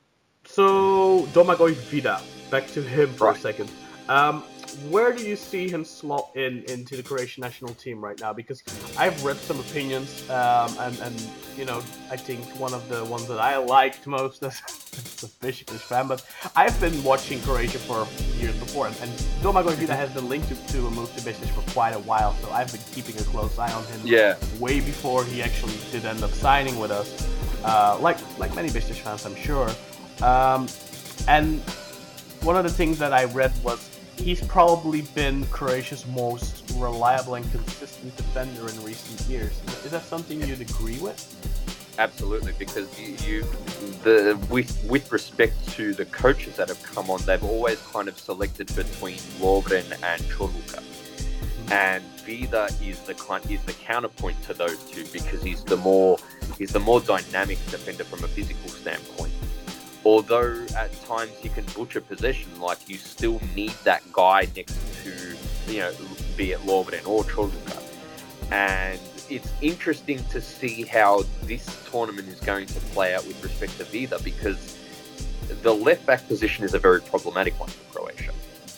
so Domagoj Vida, back to him for Right. a second. Um, where do you see him slot in into the Croatian national team right now? Because I've read some opinions, um, and, and you know, I think one of the ones that I liked most as a Besiktas fan, but I've been watching Croatia for years before, and, and Domagoj Vida has been linked to, to a move to Besiktas for quite a while, so I've been keeping a close eye on him. Yeah. Way before he actually did end up signing with us, uh, like like many Besiktas fans, I'm sure. Um, and one of the things that I read was he's probably been Croatia's most reliable and consistent defender in recent years. Is that something you'd agree with? Absolutely, because you, you the with with respect to the coaches that have come on, they've always kind of selected between Lovren and Čorluka, and Vida is the kind is the counterpoint to those two because he's the more he's the more dynamic defender from a physical standpoint. Although at times he can butcher possession, like you still need that guy next to, you know, be it Lovren or Čorluka. And it's interesting to see how this tournament is going to play out with respect to Vida, because the left back position is a very problematic one for Croatia.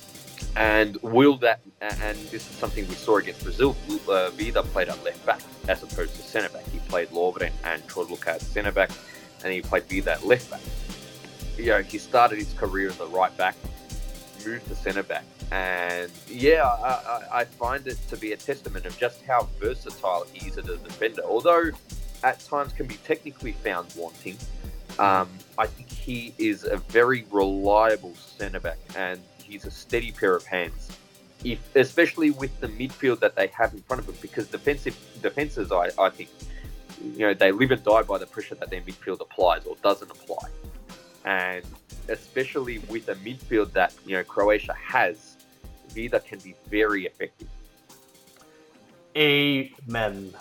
And will that, and this is something we saw against Brazil, uh, Vida played at left back as opposed to centre back. He played Lovren and Čorluka at centre back, and he played Vida at left back. You know, he started his career as a right back, moved to centre back, and yeah, I, I find it to be a testament of just how versatile he is as a defender. Although at times can be technically found wanting, um, I think he is a very reliable centre back, and he's a steady pair of hands. If, especially with the midfield that they have in front of them, because defensive defenses, I, I think, you know, they live and die by the pressure that their midfield applies or doesn't apply. And especially with a midfield that, you know, Croatia has, Vida can be very effective. Amen.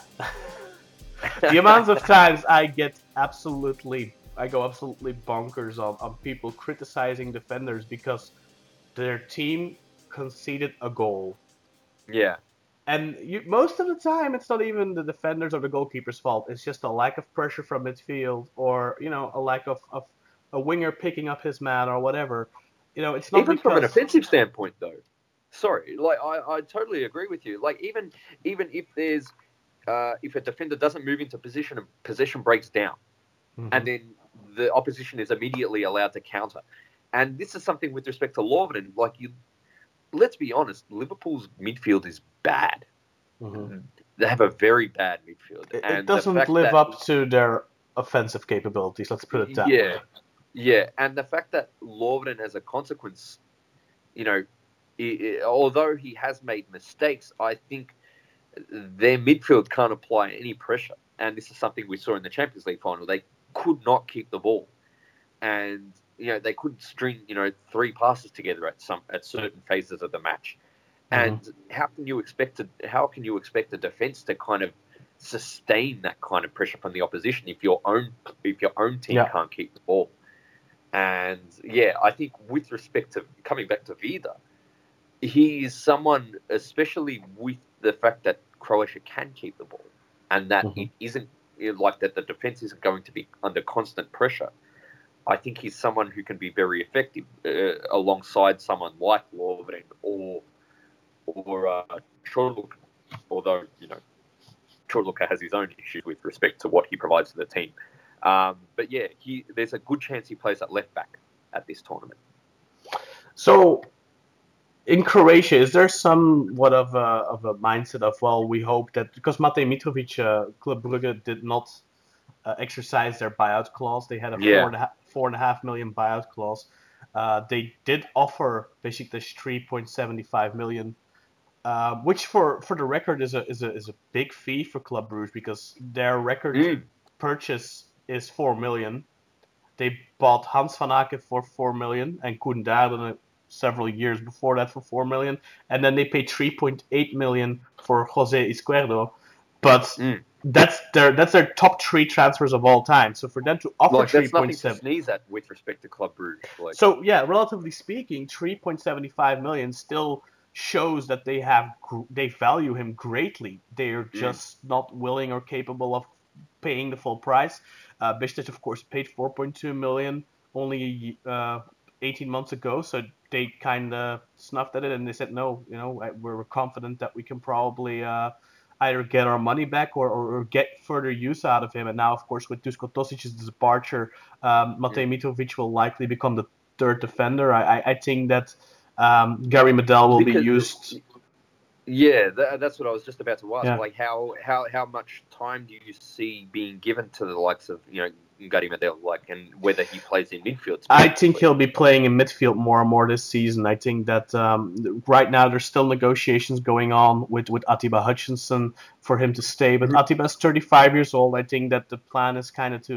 The amount of times I get absolutely, I go absolutely bonkers on, on people criticizing defenders because their team conceded a goal. Yeah. And you, most of the time, it's not even the defenders or the goalkeeper's fault. It's just a lack of pressure from midfield, or, you know, a lack of, of a winger picking up his man or whatever. You know, it's not even because... from an offensive standpoint, though. Sorry, like I, I totally agree with you. Like even even if there's uh, if a defender doesn't move into position and possession breaks down, mm-hmm. and then the opposition is immediately allowed to counter. And this is something with respect to Lovren. Like you, let's be honest, Liverpool's midfield is bad. Mm-hmm. They have a very bad midfield. It, and it doesn't live that, up to their offensive capabilities. Let's put it that yeah, way. Yeah, and the fact that Lovren, as a consequence, you know, it, it, although he has made mistakes, I think their midfield can't apply any pressure. And this is something we saw in the Champions League final. They could not keep the ball, and you know they couldn't string you know three passes together at some at certain phases of the match. Mm-hmm. And how can you expect to, how can you expect the defense to kind of sustain that kind of pressure from the opposition if your own if your own team yeah. can't keep the ball? And yeah, I think with respect to coming back to Vida, he is someone, especially with the fact that Croatia can keep the ball and that mm-hmm. it isn't like that the defense isn't going to be under constant pressure. I think he's someone who can be very effective uh, alongside someone like Lovren or or uh, Čorluka, although you know Čorluka has his own issues with respect to what he provides to the team. Um, but yeah, he, there's a good chance he plays at left back at this tournament. So, in Croatia, is there somewhat of a, of a mindset of, well, we hope that, because Matej Mitrovic, uh, Club Brugge did not uh, exercise their buyout clause. They had a yeah. four, and a half, four and a half million buyout clause. Uh, they did offer basically three point seven five million, uh, which for, for the record is a is a is a big fee for Club Brugge because their record mm. purchase is four million. They bought Hans van Aken for four million and Koen Daarden several years before that for four million, and then they paid three point eight million for Jose Izquierdo. But mm. that's their that's their top three transfers of all time. So for them to offer like, three that's nothing point seven, to sneeze at with respect to Club Brugge. Like, so yeah, relatively speaking, three point seventy five million still shows that they have they value him greatly. They're just mm. not willing or capable of paying the full price. Uh, Besiktas, of course, paid four point two million only uh, eighteen months ago, so they kind of snuffed at it and they said, no, you know, we're confident that we can probably uh, either get our money back or, or, or get further use out of him. And now, of course, with Dusko Tosic's departure, um, Matej Mitrovic will likely become the third defender. I, I, I think that um, Gary Medel will because, be used. Yeah, that, that's what I was just about to ask. Yeah. Like, how, how how much time do you see being given to the likes of, you know, Gary Medel, like, and whether he plays in midfield? I think he'll be playing in midfield more and more this season. I think that um, right now there's still negotiations going on with, with Atiba Hutchinson for him to stay. But mm-hmm. Atiba's thirty-five years old. I think that the plan is kind of to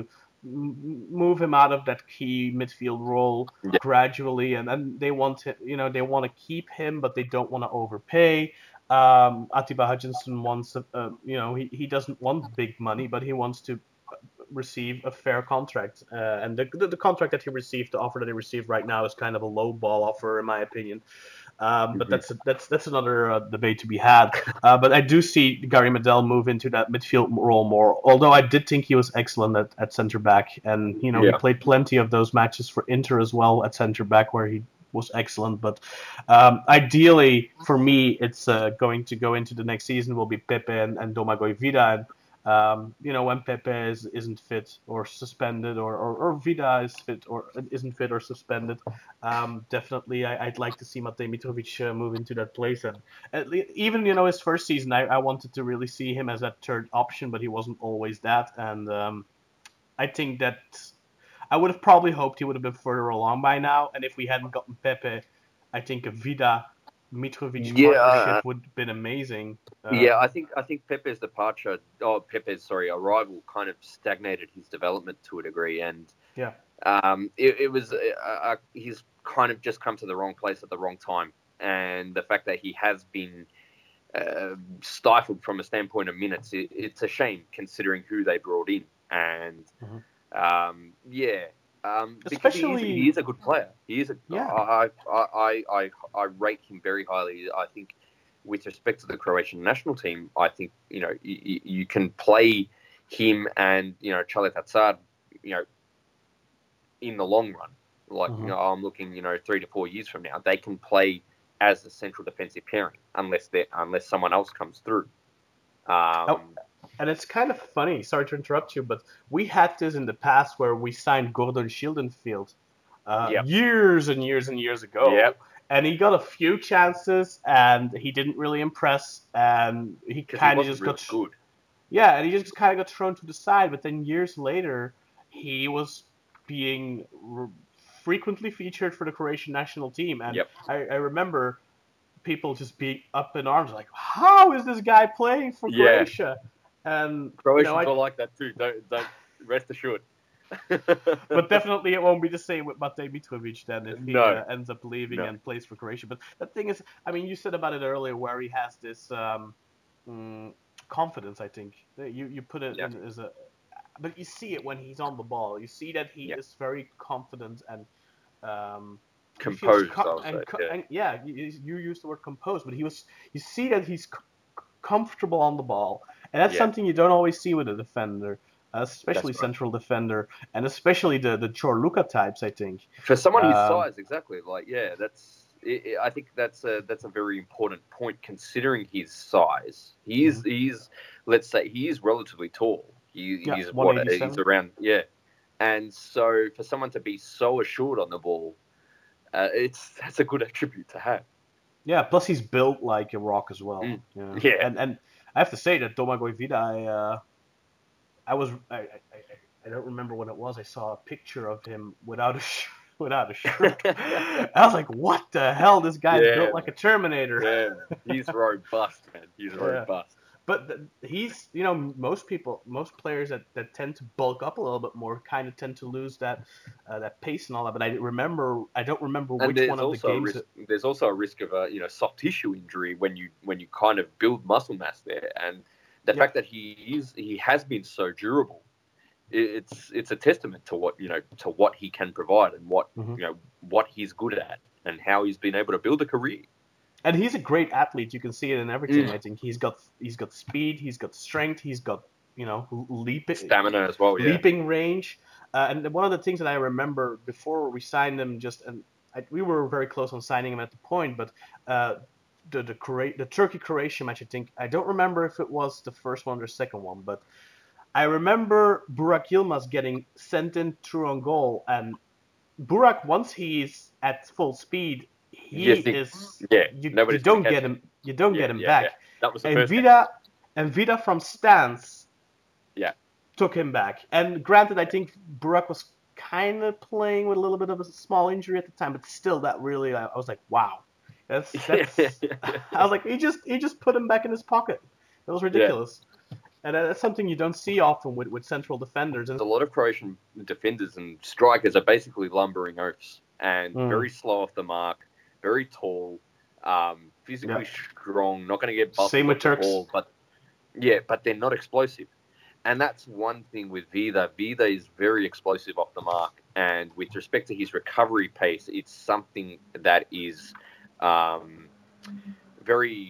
move him out of that key midfield role yeah. gradually, and then they want to, you know, they want to keep him, but they don't want to overpay. Um, Atiba Hutchinson wants, uh, you know, he, he doesn't want big money, but he wants to receive a fair contract. Uh, and the, the the contract that he received, the offer that he received right now, is kind of a low ball offer, in my opinion. Um, but mm-hmm. that's that's that's another uh, debate to be had. Uh, but I do see Gary Medel move into that midfield role more. Although I did think he was excellent at, at centre back, and you know yeah. he played plenty of those matches for Inter as well at centre back, where he was excellent. But um, ideally, for me, it's uh, going to go into the next season will be Pepe and, and Domagoj Vida. And, Um, you know, when Pepe is, isn't fit or suspended, or, or, or Vida is fit or isn't fit or suspended, um, definitely I, I'd like to see Matej Mitrovic uh, move into that place. And at least, even, you know, his first season, I, I wanted to really see him as that third option, but he wasn't always that. And um, I think that I would have probably hoped he would have been further along by now. And if we hadn't gotten Pepe, I think a Vida Mitrovic yeah, partnership uh, would have been amazing. Uh, yeah, I think I think Pepe's departure, oh Pepe's sorry, arrival kind of stagnated his development to a degree, and yeah, um, it, it was uh, uh, he's kind of just come to the wrong place at the wrong time, and the fact that he has been uh, stifled from a standpoint of minutes, it, it's a shame considering who they brought in, and mm-hmm. um, yeah. Um, Especially, he is, he is a good player. He is a. Yeah. I, I, I, I rate him very highly. I think, with respect to the Croatian national team, I think you know you, you can play him and you know Chalet Hatzard, you know, in the long run. Like mm-hmm. you know, I'm looking, you know, three to four years from now, they can play as a central defensive pairing unless they unless someone else comes through. Um, oh. And it's kind of funny, sorry to interrupt you, but we had this in the past where we signed Gordon Schildenfield uh, yep. years and years and years ago. Yep. And he got a few chances, and he didn't really impress, and he kind of just really got... good. Yeah, and he just kind of got thrown to the side, but then years later, he was being re- frequently featured for the Croatian national team. And yep. I, I remember people just being up in arms, like, how is this guy playing for yeah. Croatia? And Croatians you know, I, are like that too. Don't don't rest assured. But definitely it won't be the same with Matej Mitrovic then if he no. uh, ends up leaving no. and plays for Croatia. But the thing is, I mean, you said about it earlier where he has this um, mm, confidence. I think you you put it yeah. in as a, but you see it when he's on the ball. You see that he yeah. is very confident and. Um, composed, com- and, co- yeah. and yeah, you, you used the word composed, but he was. You see that he's c- comfortable on the ball, and that's yeah. something you don't always see with a defender, especially that's right. central defender, and especially the the Gianluca types. I think for someone um, his size, exactly. Like, yeah, that's. It, it, I think that's a that's a very important point considering his size. He is mm-hmm. he is let's say he is relatively tall. He, yeah, he's what he's around yeah. And so, for someone to be so assured on the ball, uh, it's that's a good attribute to have. Yeah, plus he's built like a rock as well. Mm. You know? Yeah, and and I have to say that Domagoj Vida, I, uh, I was I, I I don't remember when it was. I saw a picture of him without a sh- without a shirt. I was like, what the hell? This guy's yeah. built like a Terminator. Yeah, he's robust, man. He's yeah. robust. But the, he's, you know, most people, most players that, that tend to bulk up a little bit more kind of tend to lose that uh, that pace and all that. But I remember, I don't remember and which one of the games. Risk, that... There's also a risk of a you know soft tissue injury when you when you kind of build muscle mass there, and the yeah. fact that he is he has been so durable, it's it's a testament to what you know to what he can provide and what mm-hmm. you know what he's good at and how he's been able to build a career. And he's a great athlete. You can see it in everything. Mm. I think he's got he's got speed, he's got strength, he's got you know leaping stamina as well, yeah. leaping range. Uh, and one of the things that I remember before we signed him, just and I, we were very close on signing him at the point, but uh, the the, Cora- the Turkey-Croatia match, I think I don't remember if it was the first one or the second one, but I remember Burak Yilmaz getting sent in through on goal, and Burak, once he's at full speed, he think, is yeah, you, you don't get him, you don't yeah, get him yeah, back. Yeah. That was the and first Vida, and Vida from stance, yeah, took him back. And granted, I think Burak was kind of playing with a little bit of a small injury at the time, but still, that really, I was like, wow, that's, that's I was like, he just he just put him back in his pocket. It was ridiculous. Yeah. And that's something you don't see often with, with central defenders. And a lot of Croatian defenders and strikers are basically lumbering oafs and mm. very slow off the mark, very tall, um, physically yeah. strong, not going to get busted Same with off Turks. the ball, but yeah, but they're not explosive. And that's one thing with Vida. Vida is very explosive off the mark, and with respect to his recovery pace, it's something that is um, very.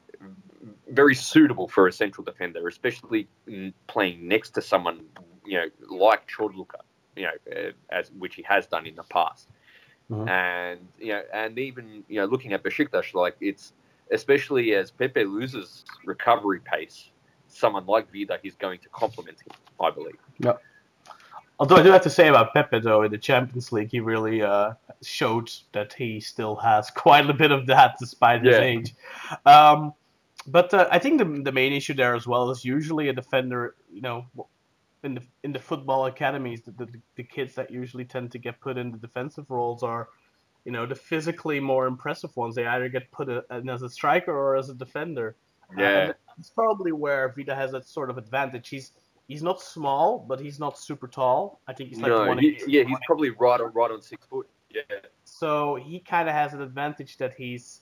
very suitable for a central defender, especially playing next to someone, you know, like Çorluka, you know, as which he has done in the past. Mm-hmm. And, you know, and even, you know, looking at Beşiktaş, like it's, especially as Pepe loses recovery pace, someone like Vida is going to complement him, I believe. Yeah. Although I do have to say about Pepe, though, in the Champions League, he really uh, showed that he still has quite a bit of that despite his yeah. age. Um, But uh, I think the the main issue there as well is usually a defender, you know, in the in the football academies, the, the, the kids that usually tend to get put in the defensive roles are, you know, the physically more impressive ones. They either get put in as a striker or as a defender. Yeah. Uh, it's probably where Vida has that sort of advantage. He's he's not small, but he's not super tall. I think he's like no, one. He, yeah, he's probably right on right on six foot. Yeah. So he kind of has an advantage that he's,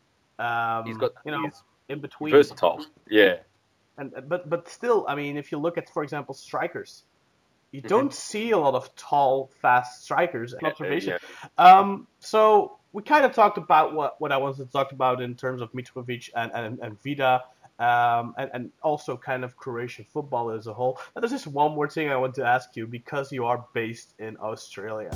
um, he's got you know. in between. Versatile, yeah. And but but still, I mean, if you look at, for example, strikers, you mm-hmm. don't see a lot of tall, fast strikers. An observation. Yeah. Um, so we kind of talked about what, what I wanted to talk about in terms of Mitrovic and and, and Vida, um, and and also kind of Croatian football as a whole. But there's just one more thing I want to ask you, because you are based in Australia,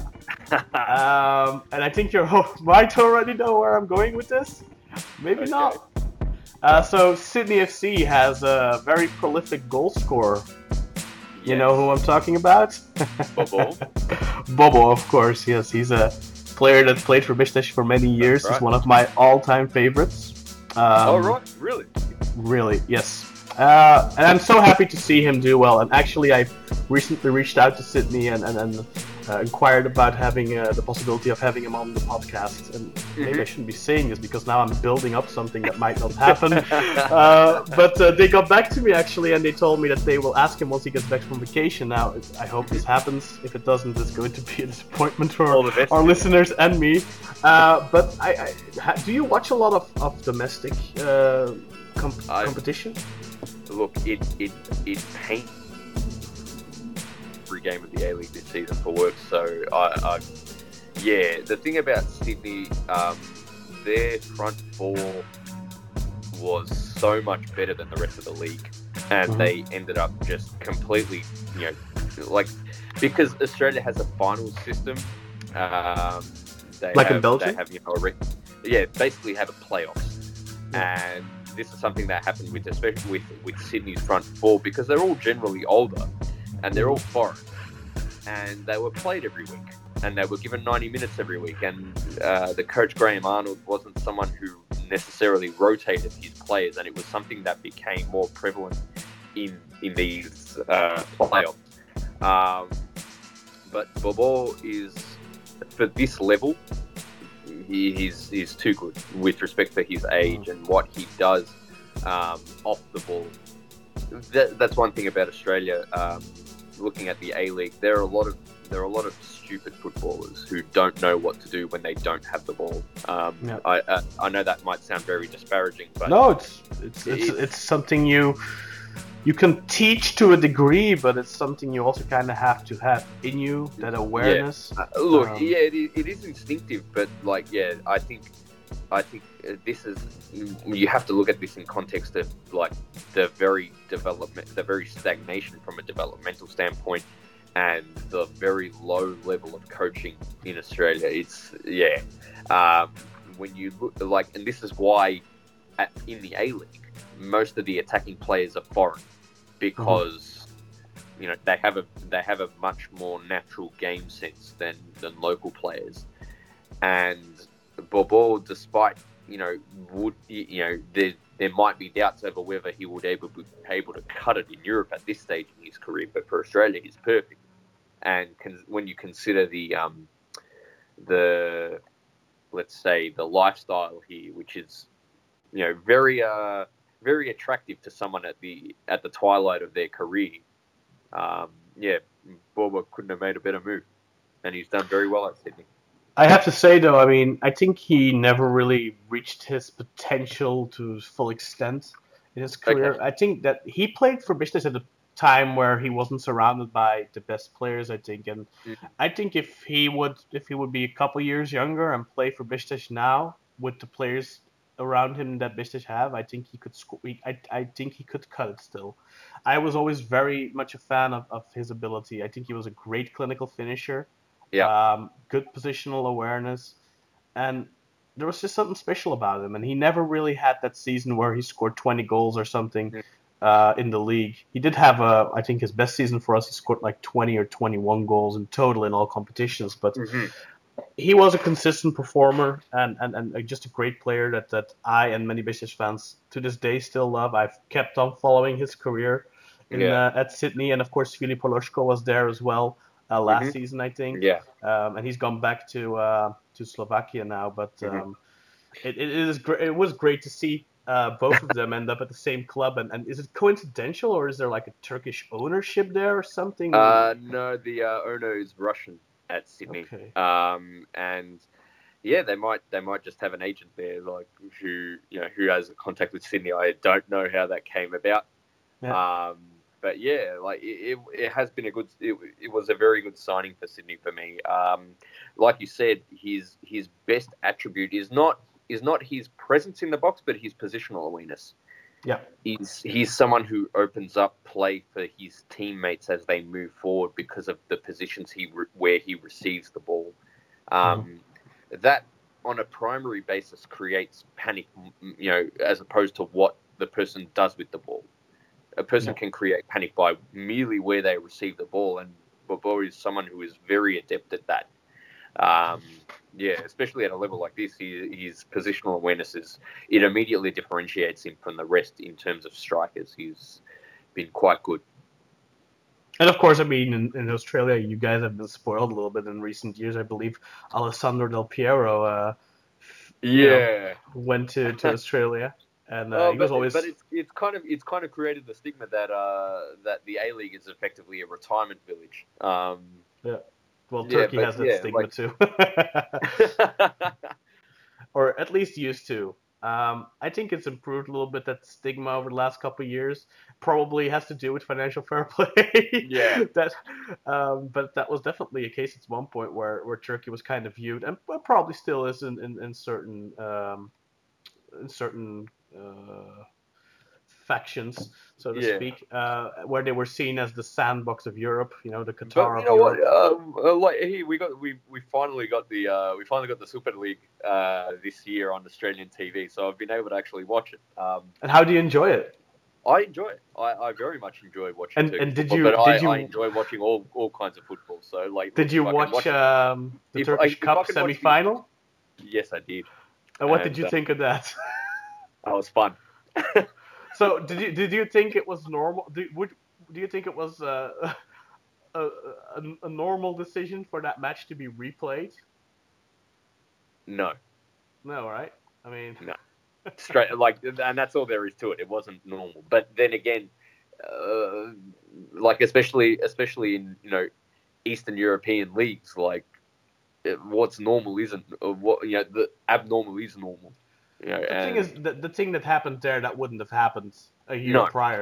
um, and I think you might already know where I'm going with this. Maybe okay. not. Uh, so Sydney F C has a very prolific goal scorer. Yes. You know who I'm talking about? Bobo. Bobo, of course. Yes, he's a player that played for Beşiktaş for many years. Right. He's one of my all-time favorites. Um, oh, right. Really? Really, yes. Uh, and I'm so happy to see him do well. And actually, I recently reached out to Sydney and, and, and uh, inquired about having uh, the possibility of having him on the podcast. And mm-hmm. maybe I shouldn't be saying this because now I'm building up something that might not happen. uh, but uh, they got back to me actually, and they told me that they will ask him once he gets back from vacation. Now, I hope this happens. If it doesn't, it's going to be a disappointment for All the our listeners and me. Uh, but I, I, do you watch a lot of, of domestic uh, comp- competition? Look, it it it paints every game of the A-League this season for work. So I, I yeah, the thing about Sydney, um, their front four was so much better than the rest of the league, and mm-hmm. they ended up just completely, you know, like because Australia has a finals system. Um, they like have, in Belgium, they have you know, a re- yeah, basically have a playoffs, yeah. and this is something that happened with, especially with, with Sydney's front four, because they're all generally older and they're all foreign, and they were played every week and they were given ninety minutes every week. And uh, the coach Graham Arnold wasn't someone who necessarily rotated his players, and it was something that became more prevalent in in these uh, playoffs. Um, but Bobo is, for this level, He, he's, he's too good with respect to his age and what he does um, off the ball. That, that's one thing about Australia. Um, looking at the A-League, there are a lot of there are a lot of stupid footballers who don't know what to do when they don't have the ball. Um, yeah. I uh, I know that might sound very disparaging, but no, it's it's it's, it's, it's something you you can teach to a degree, but it's something you also kind of have to have in you, that awareness. Yeah. Uh, look, um, yeah, it is, it is instinctive, but like, yeah, I think, I think uh, this is, you have to look at this in context of like the very development, the very stagnation from a developmental standpoint, and the very low level of coaching in Australia. It's yeah, um, when you look like, and this is why at, in the A-League, most of the attacking players are foreign, because mm-hmm. you know they have a they have a much more natural game sense than than local players. And Bobo, despite you know would you know there there might be doubts over whether he would able be able to cut it in Europe at this stage in his career, but for Australia he's perfect. And con- when you consider the um the let's say the lifestyle here, which is you know very uh very attractive to someone at the at the twilight of their career. Um, yeah, Bobo couldn't have made a better move, and he's done very well at Sydney. I have to say though, I mean, I think he never really reached his potential to his full extent in his career. Okay. I think that he played for Besiktas at a time where he wasn't surrounded by the best players, I think, and mm-hmm. I think if he would if he would be a couple years younger and play for Besiktas now with the players around him that Besiktas have, I think he could score. I, I think he could cut it still. I was always very much a fan of, of his ability. I think he was a great clinical finisher. Yeah. Um, good positional awareness, and there was just something special about him. And he never really had that season where he scored twenty goals or something mm. uh, in the league. He did have a, I think his best season for us, he scored like twenty or twenty-one goals in total in all competitions. But mm-hmm. he was a consistent performer and, and, and just a great player that, that I and many Besiktas fans to this day still love. I've kept on following his career in, yeah. uh, at Sydney, and of course Filip Hološko was there as well uh, last mm-hmm. season, I think. Yeah. Um, and he's gone back to uh, to Slovakia now. But um, mm-hmm. it, it is gr- it was great to see uh, both of them end up at the same club. And, and is it coincidental, or is there like a Turkish ownership there or something? Uh, no, the uh, owner is Russian at Sydney, okay. um, and yeah, they might they might just have an agent there, like who you know who has a contact with Sydney. I don't know how that came about, yeah. um, but yeah, like it, it, it has been a good. It, it was a very good signing for Sydney for me. Um, like you said, his his best attribute is not is not his presence in the box, but his positional awareness. Yeah, he's he's someone who opens up play for his teammates as they move forward because of the positions he re- where he receives the ball. Um, mm-hmm. That on a primary basis creates panic, you know, as opposed to what the person does with the ball. A person yeah. can create panic by merely where they receive the ball, and Bobo is someone who is very adept at that. Um, yeah, especially at a level like this, he, his positional awareness is, it immediately differentiates him from the rest in terms of strikers. He's been quite good. And of course, I mean, in, in Australia, you guys have been spoiled a little bit in recent years. I believe Alessandro Del Piero uh, yeah. you know, went to, to Australia. And uh, oh, he but, was always... but it's it's kind of it's kind of created the stigma that uh, that the A League is effectively a retirement village. Um, yeah. Well, Turkey yeah, has that yeah, stigma like... too, or at least used to. Um, I think it's improved a little bit, that stigma, over the last couple of years. Probably has to do with financial fair play. Yeah. that, um, but that was definitely a case at one point where, where Turkey was kind of viewed, and probably still is in in, in certain um, in certain. Uh, factions, so to yeah. speak, uh, where they were seen as the sandbox of Europe, you know, the Qatar but you of know Europe. what? Um, like hey, we got we, we finally got the uh, we finally got the Super League uh, this year on Australian T V, so I've been able to actually watch it. Um, and how do you enjoy it? I enjoy it. I, I very much enjoy watching. And, Turkish and did football, you? But did I, you? I enjoy watching all, all kinds of football. So like, did you watch, watch um, the if Turkish I, Cup semi-final? The... Yes, I did. And what and, did you uh, think of that? That was fun. So did you did you think it was normal? Do, would, do you think it was uh, a, a, a normal decision for that match to be replayed? No. No, right? I mean, no. Straight like, and that's all there is to it. It wasn't normal. But then again, uh, like especially especially in you know Eastern European leagues, like what's normal isn't uh, what you know the abnormal is normal. You know, the and... thing is, the, the thing that happened there that wouldn't have happened a year no. prior.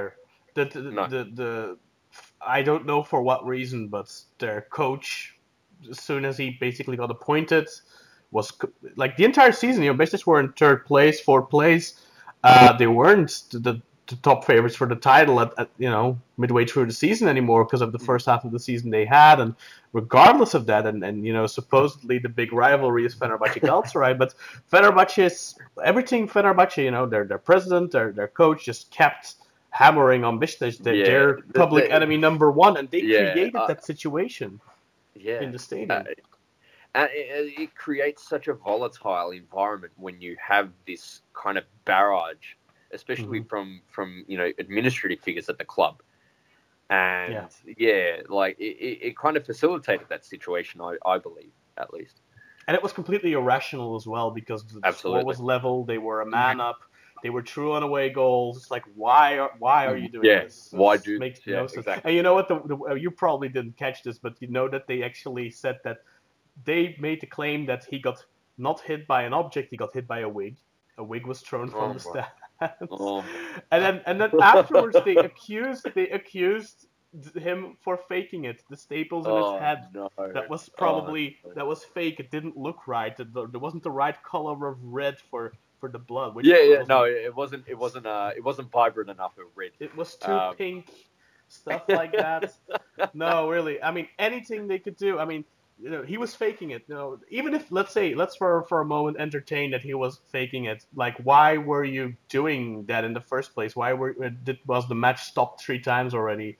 The the, No. the the I don't know for what reason, but their coach, as soon as he basically got appointed, was co- like the entire season. You know, Besiktas were in third place, fourth place. Uh, they weren't the, the, the top favorites for the title at, at you know midway through the season anymore because of the first half of the season they had. And regardless of that, and, and you know supposedly the big rivalry is Fenerbahce Galatasaray, but Fenerbahce is everything. Fenerbahce, you know, their their president, their their coach just kept hammering on Besiktas. They're, Yeah, they're the- public the- enemy number one, and they Yeah, created uh, that situation Yeah. in the stadium. Uh, and it, it creates such a volatile environment when you have this kind of barrage, especially Mhm. from, from you know administrative figures at the club. And Yeah. yeah, like it, it, it kind of facilitated that situation, I, I believe, at least. And it was completely irrational as well because the Absolutely. score was level. They were a man up. They were true on away goals. It's like, why are why are you doing Yeah, this? why This do- makes yeah, no sense. exactly. And you know what? The, the, uh, you probably didn't catch this, but you know that they actually said that they made the claim that he got not hit by an object. He got hit by a wig. A wig was thrown from Oh, the my. stands. Oh. And then and then afterwards they accused they accused him for faking it. The staples in Oh, his head. no. That was probably Oh, no. that was fake. It didn't look right. It- There wasn't the right color of red for, for the blood. Which Yeah, yeah, wasn't- no, it wasn't. It wasn't. Uh, it wasn't vibrant enough of red. It was too Um, pink, stuff like that. No, really. I mean, anything they could do. I mean, you know, he was faking it. You know, even if let's say let's for for a moment entertain that he was faking it. Like, why were you doing that in the first place? Why were did was the match stopped three times already?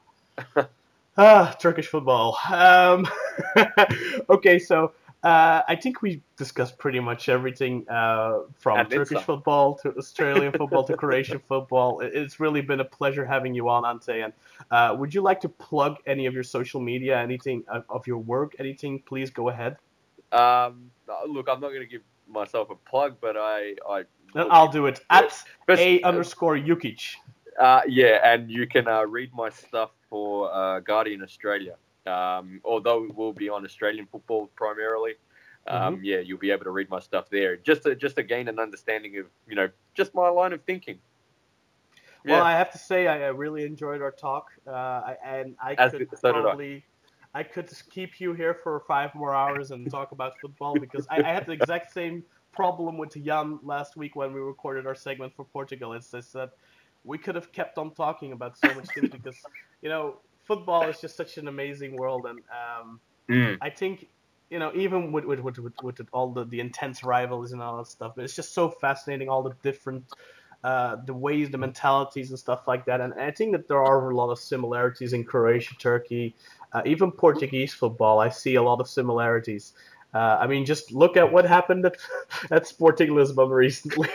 Ah, Turkish football. Um, okay, so uh, I think we discussed pretty much everything uh, from And then Turkish some. football to Australian football to Croatian football. It- It's really been a pleasure having you on, Ante. And uh, would you like to plug any of your social media, anything of, of your work, anything? Please go ahead. Um, look, I'm not going to give myself a plug, but I, I. And I'll do it at Best- a underscore Jukic. Uh, yeah, and you can uh, read my stuff for uh, Guardian Australia. Um, although it will be on Australian football primarily, um, yeah, you'll be able to read my stuff there just to just to gain an understanding of you know just my line of thinking. Well, Yeah. I have to say, I, I really enjoyed our talk, uh, I, and I As could did- so did I. probably, I. could just keep you here for five more hours and talk about football because I, I had the exact same problem with Jan last week when we recorded our segment for Portugal. It's just that we could have kept on talking about so much things because you know football is just such an amazing world, and um, Mm. I think. You know, even with with, with, with, with all the, the intense rivals and all that stuff, but it's just so fascinating, all the different, uh, the ways, the mentalities and stuff like that. And I think that there are a lot of similarities in Croatia, Turkey, uh, even Portuguese football. I see a lot of similarities. Uh, I mean, just look at what happened at, at Sporting Lisbon recently.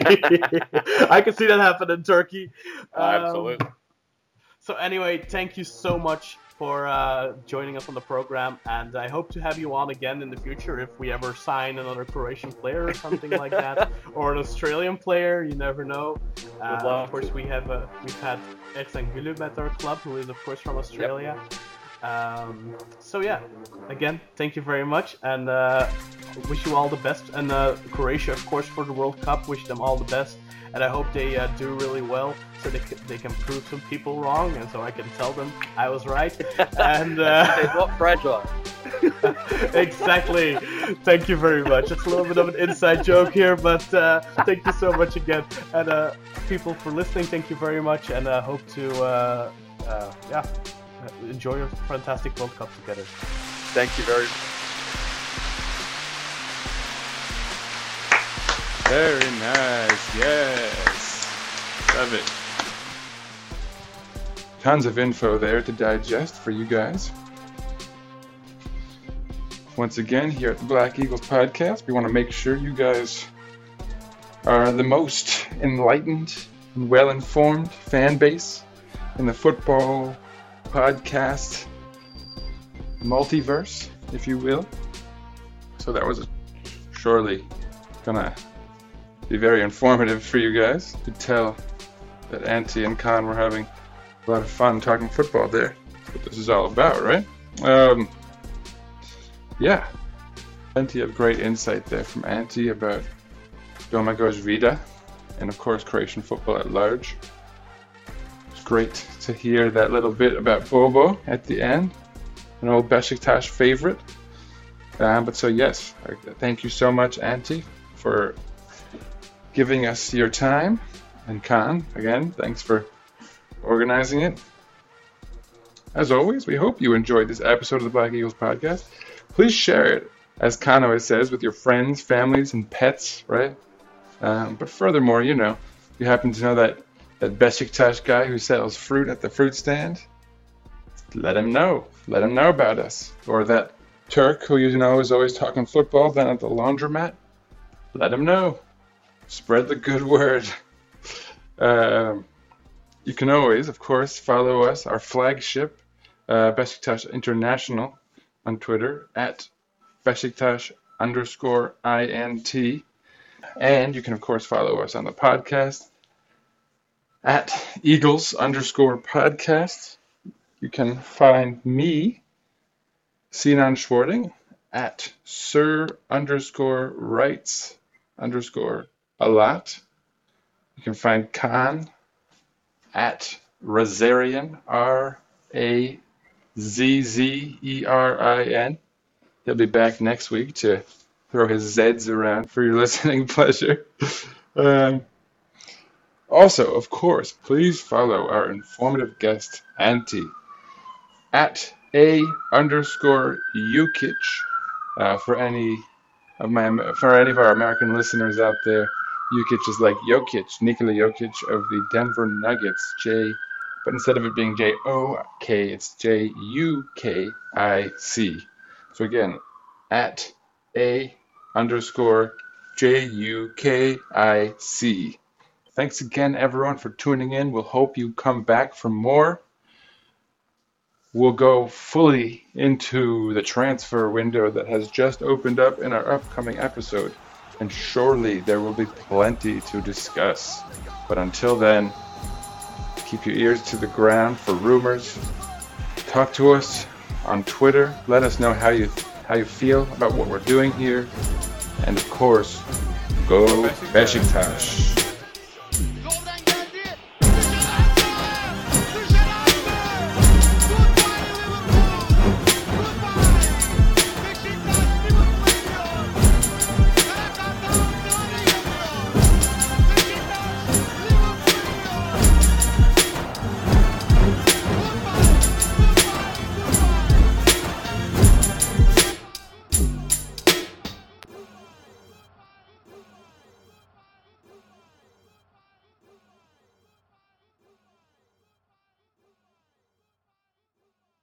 I can see that happen in Turkey. Um, Absolutely. So anyway, thank you so much for uh, joining us on the program, and I hope to have you on again in the future if we ever sign another Croatian player or something like that, or an Australian player. You never know. Uh, love of course, we have uh, we've had Ersan Gülüb at our club, who is of course from Australia. Um, so yeah, again, thank you very much, and uh, wish you all the best. And uh, Croatia, of course, for the World Cup, wish them all the best. And I hope they uh, do really well, so they can, they can prove some people wrong, and so I can tell them I was right. And uh, They're not fragile. exactly. Thank you very much. It's a little bit of an inside joke here, but uh, thank you so much again, and uh, people for listening. Thank you very much, and I uh, hope to uh, uh, yeah enjoy your fantastic World Cup together. Thank you very much. Very nice, yes. Love it. Tons of info there to digest for you guys. Once again, here at the Black Eagle Podcast, we want to make sure you guys are the most enlightened and well-informed fan base in the football podcast multiverse, if you will. So that was surely gonna be very informative for you guys. You could tell that Ante and Khan were having a lot of fun talking football there. That's what this is all about, right? Um, yeah, plenty of great insight there from Ante about Domagoj Vida and of course Croatian football at large. great to hear that little bit about Bobo at the end, an old Besiktas favorite. Um, but so yes, thank you so much, Auntie, for giving us your time. And Khan, again, thanks for organizing it. As always, we hope you enjoyed this episode of the Black Eagles podcast. Please share it, as Khan always says, with your friends, families, and pets, right? Um, but furthermore, you know, you happen to know that, that Besiktas guy who sells fruit at the fruit stand? Let him know. Let him know about us. Or that Turk who you know is always talking football down at the laundromat? Let him know. Spread the good word. Um, you can always, of course, follow us, our flagship, uh, Besiktas International, on Twitter, at Besiktas underscore I N T. And you can, of course, follow us on the podcast, at Eagles underscore podcast. You can find me, Sinan Schwarting, at Sir underscore writes underscore a lot. You can find Khan at Razerian, R A Z Z E R I N. He'll be back next week to throw his Zeds around for your listening pleasure. Um, also, of course, please follow our informative guest, Auntie, at A underscore Jukic, uh, for any of my for any of our American listeners out there. Jukic is like Jokic, Nikola Jokic of the Denver Nuggets, J, but instead of it being J O K, it's J U K I C. So again, at A underscore J U K I C. Thanks again, everyone, for tuning in. We'll hope you come back for more. We'll go fully into the transfer window that has just opened up in our upcoming episode. And surely there will be plenty to discuss. But until then, keep your ears to the ground for rumors. Talk to us on Twitter. Let us know how you how you feel about what we're doing here. And of course, go Besiktas.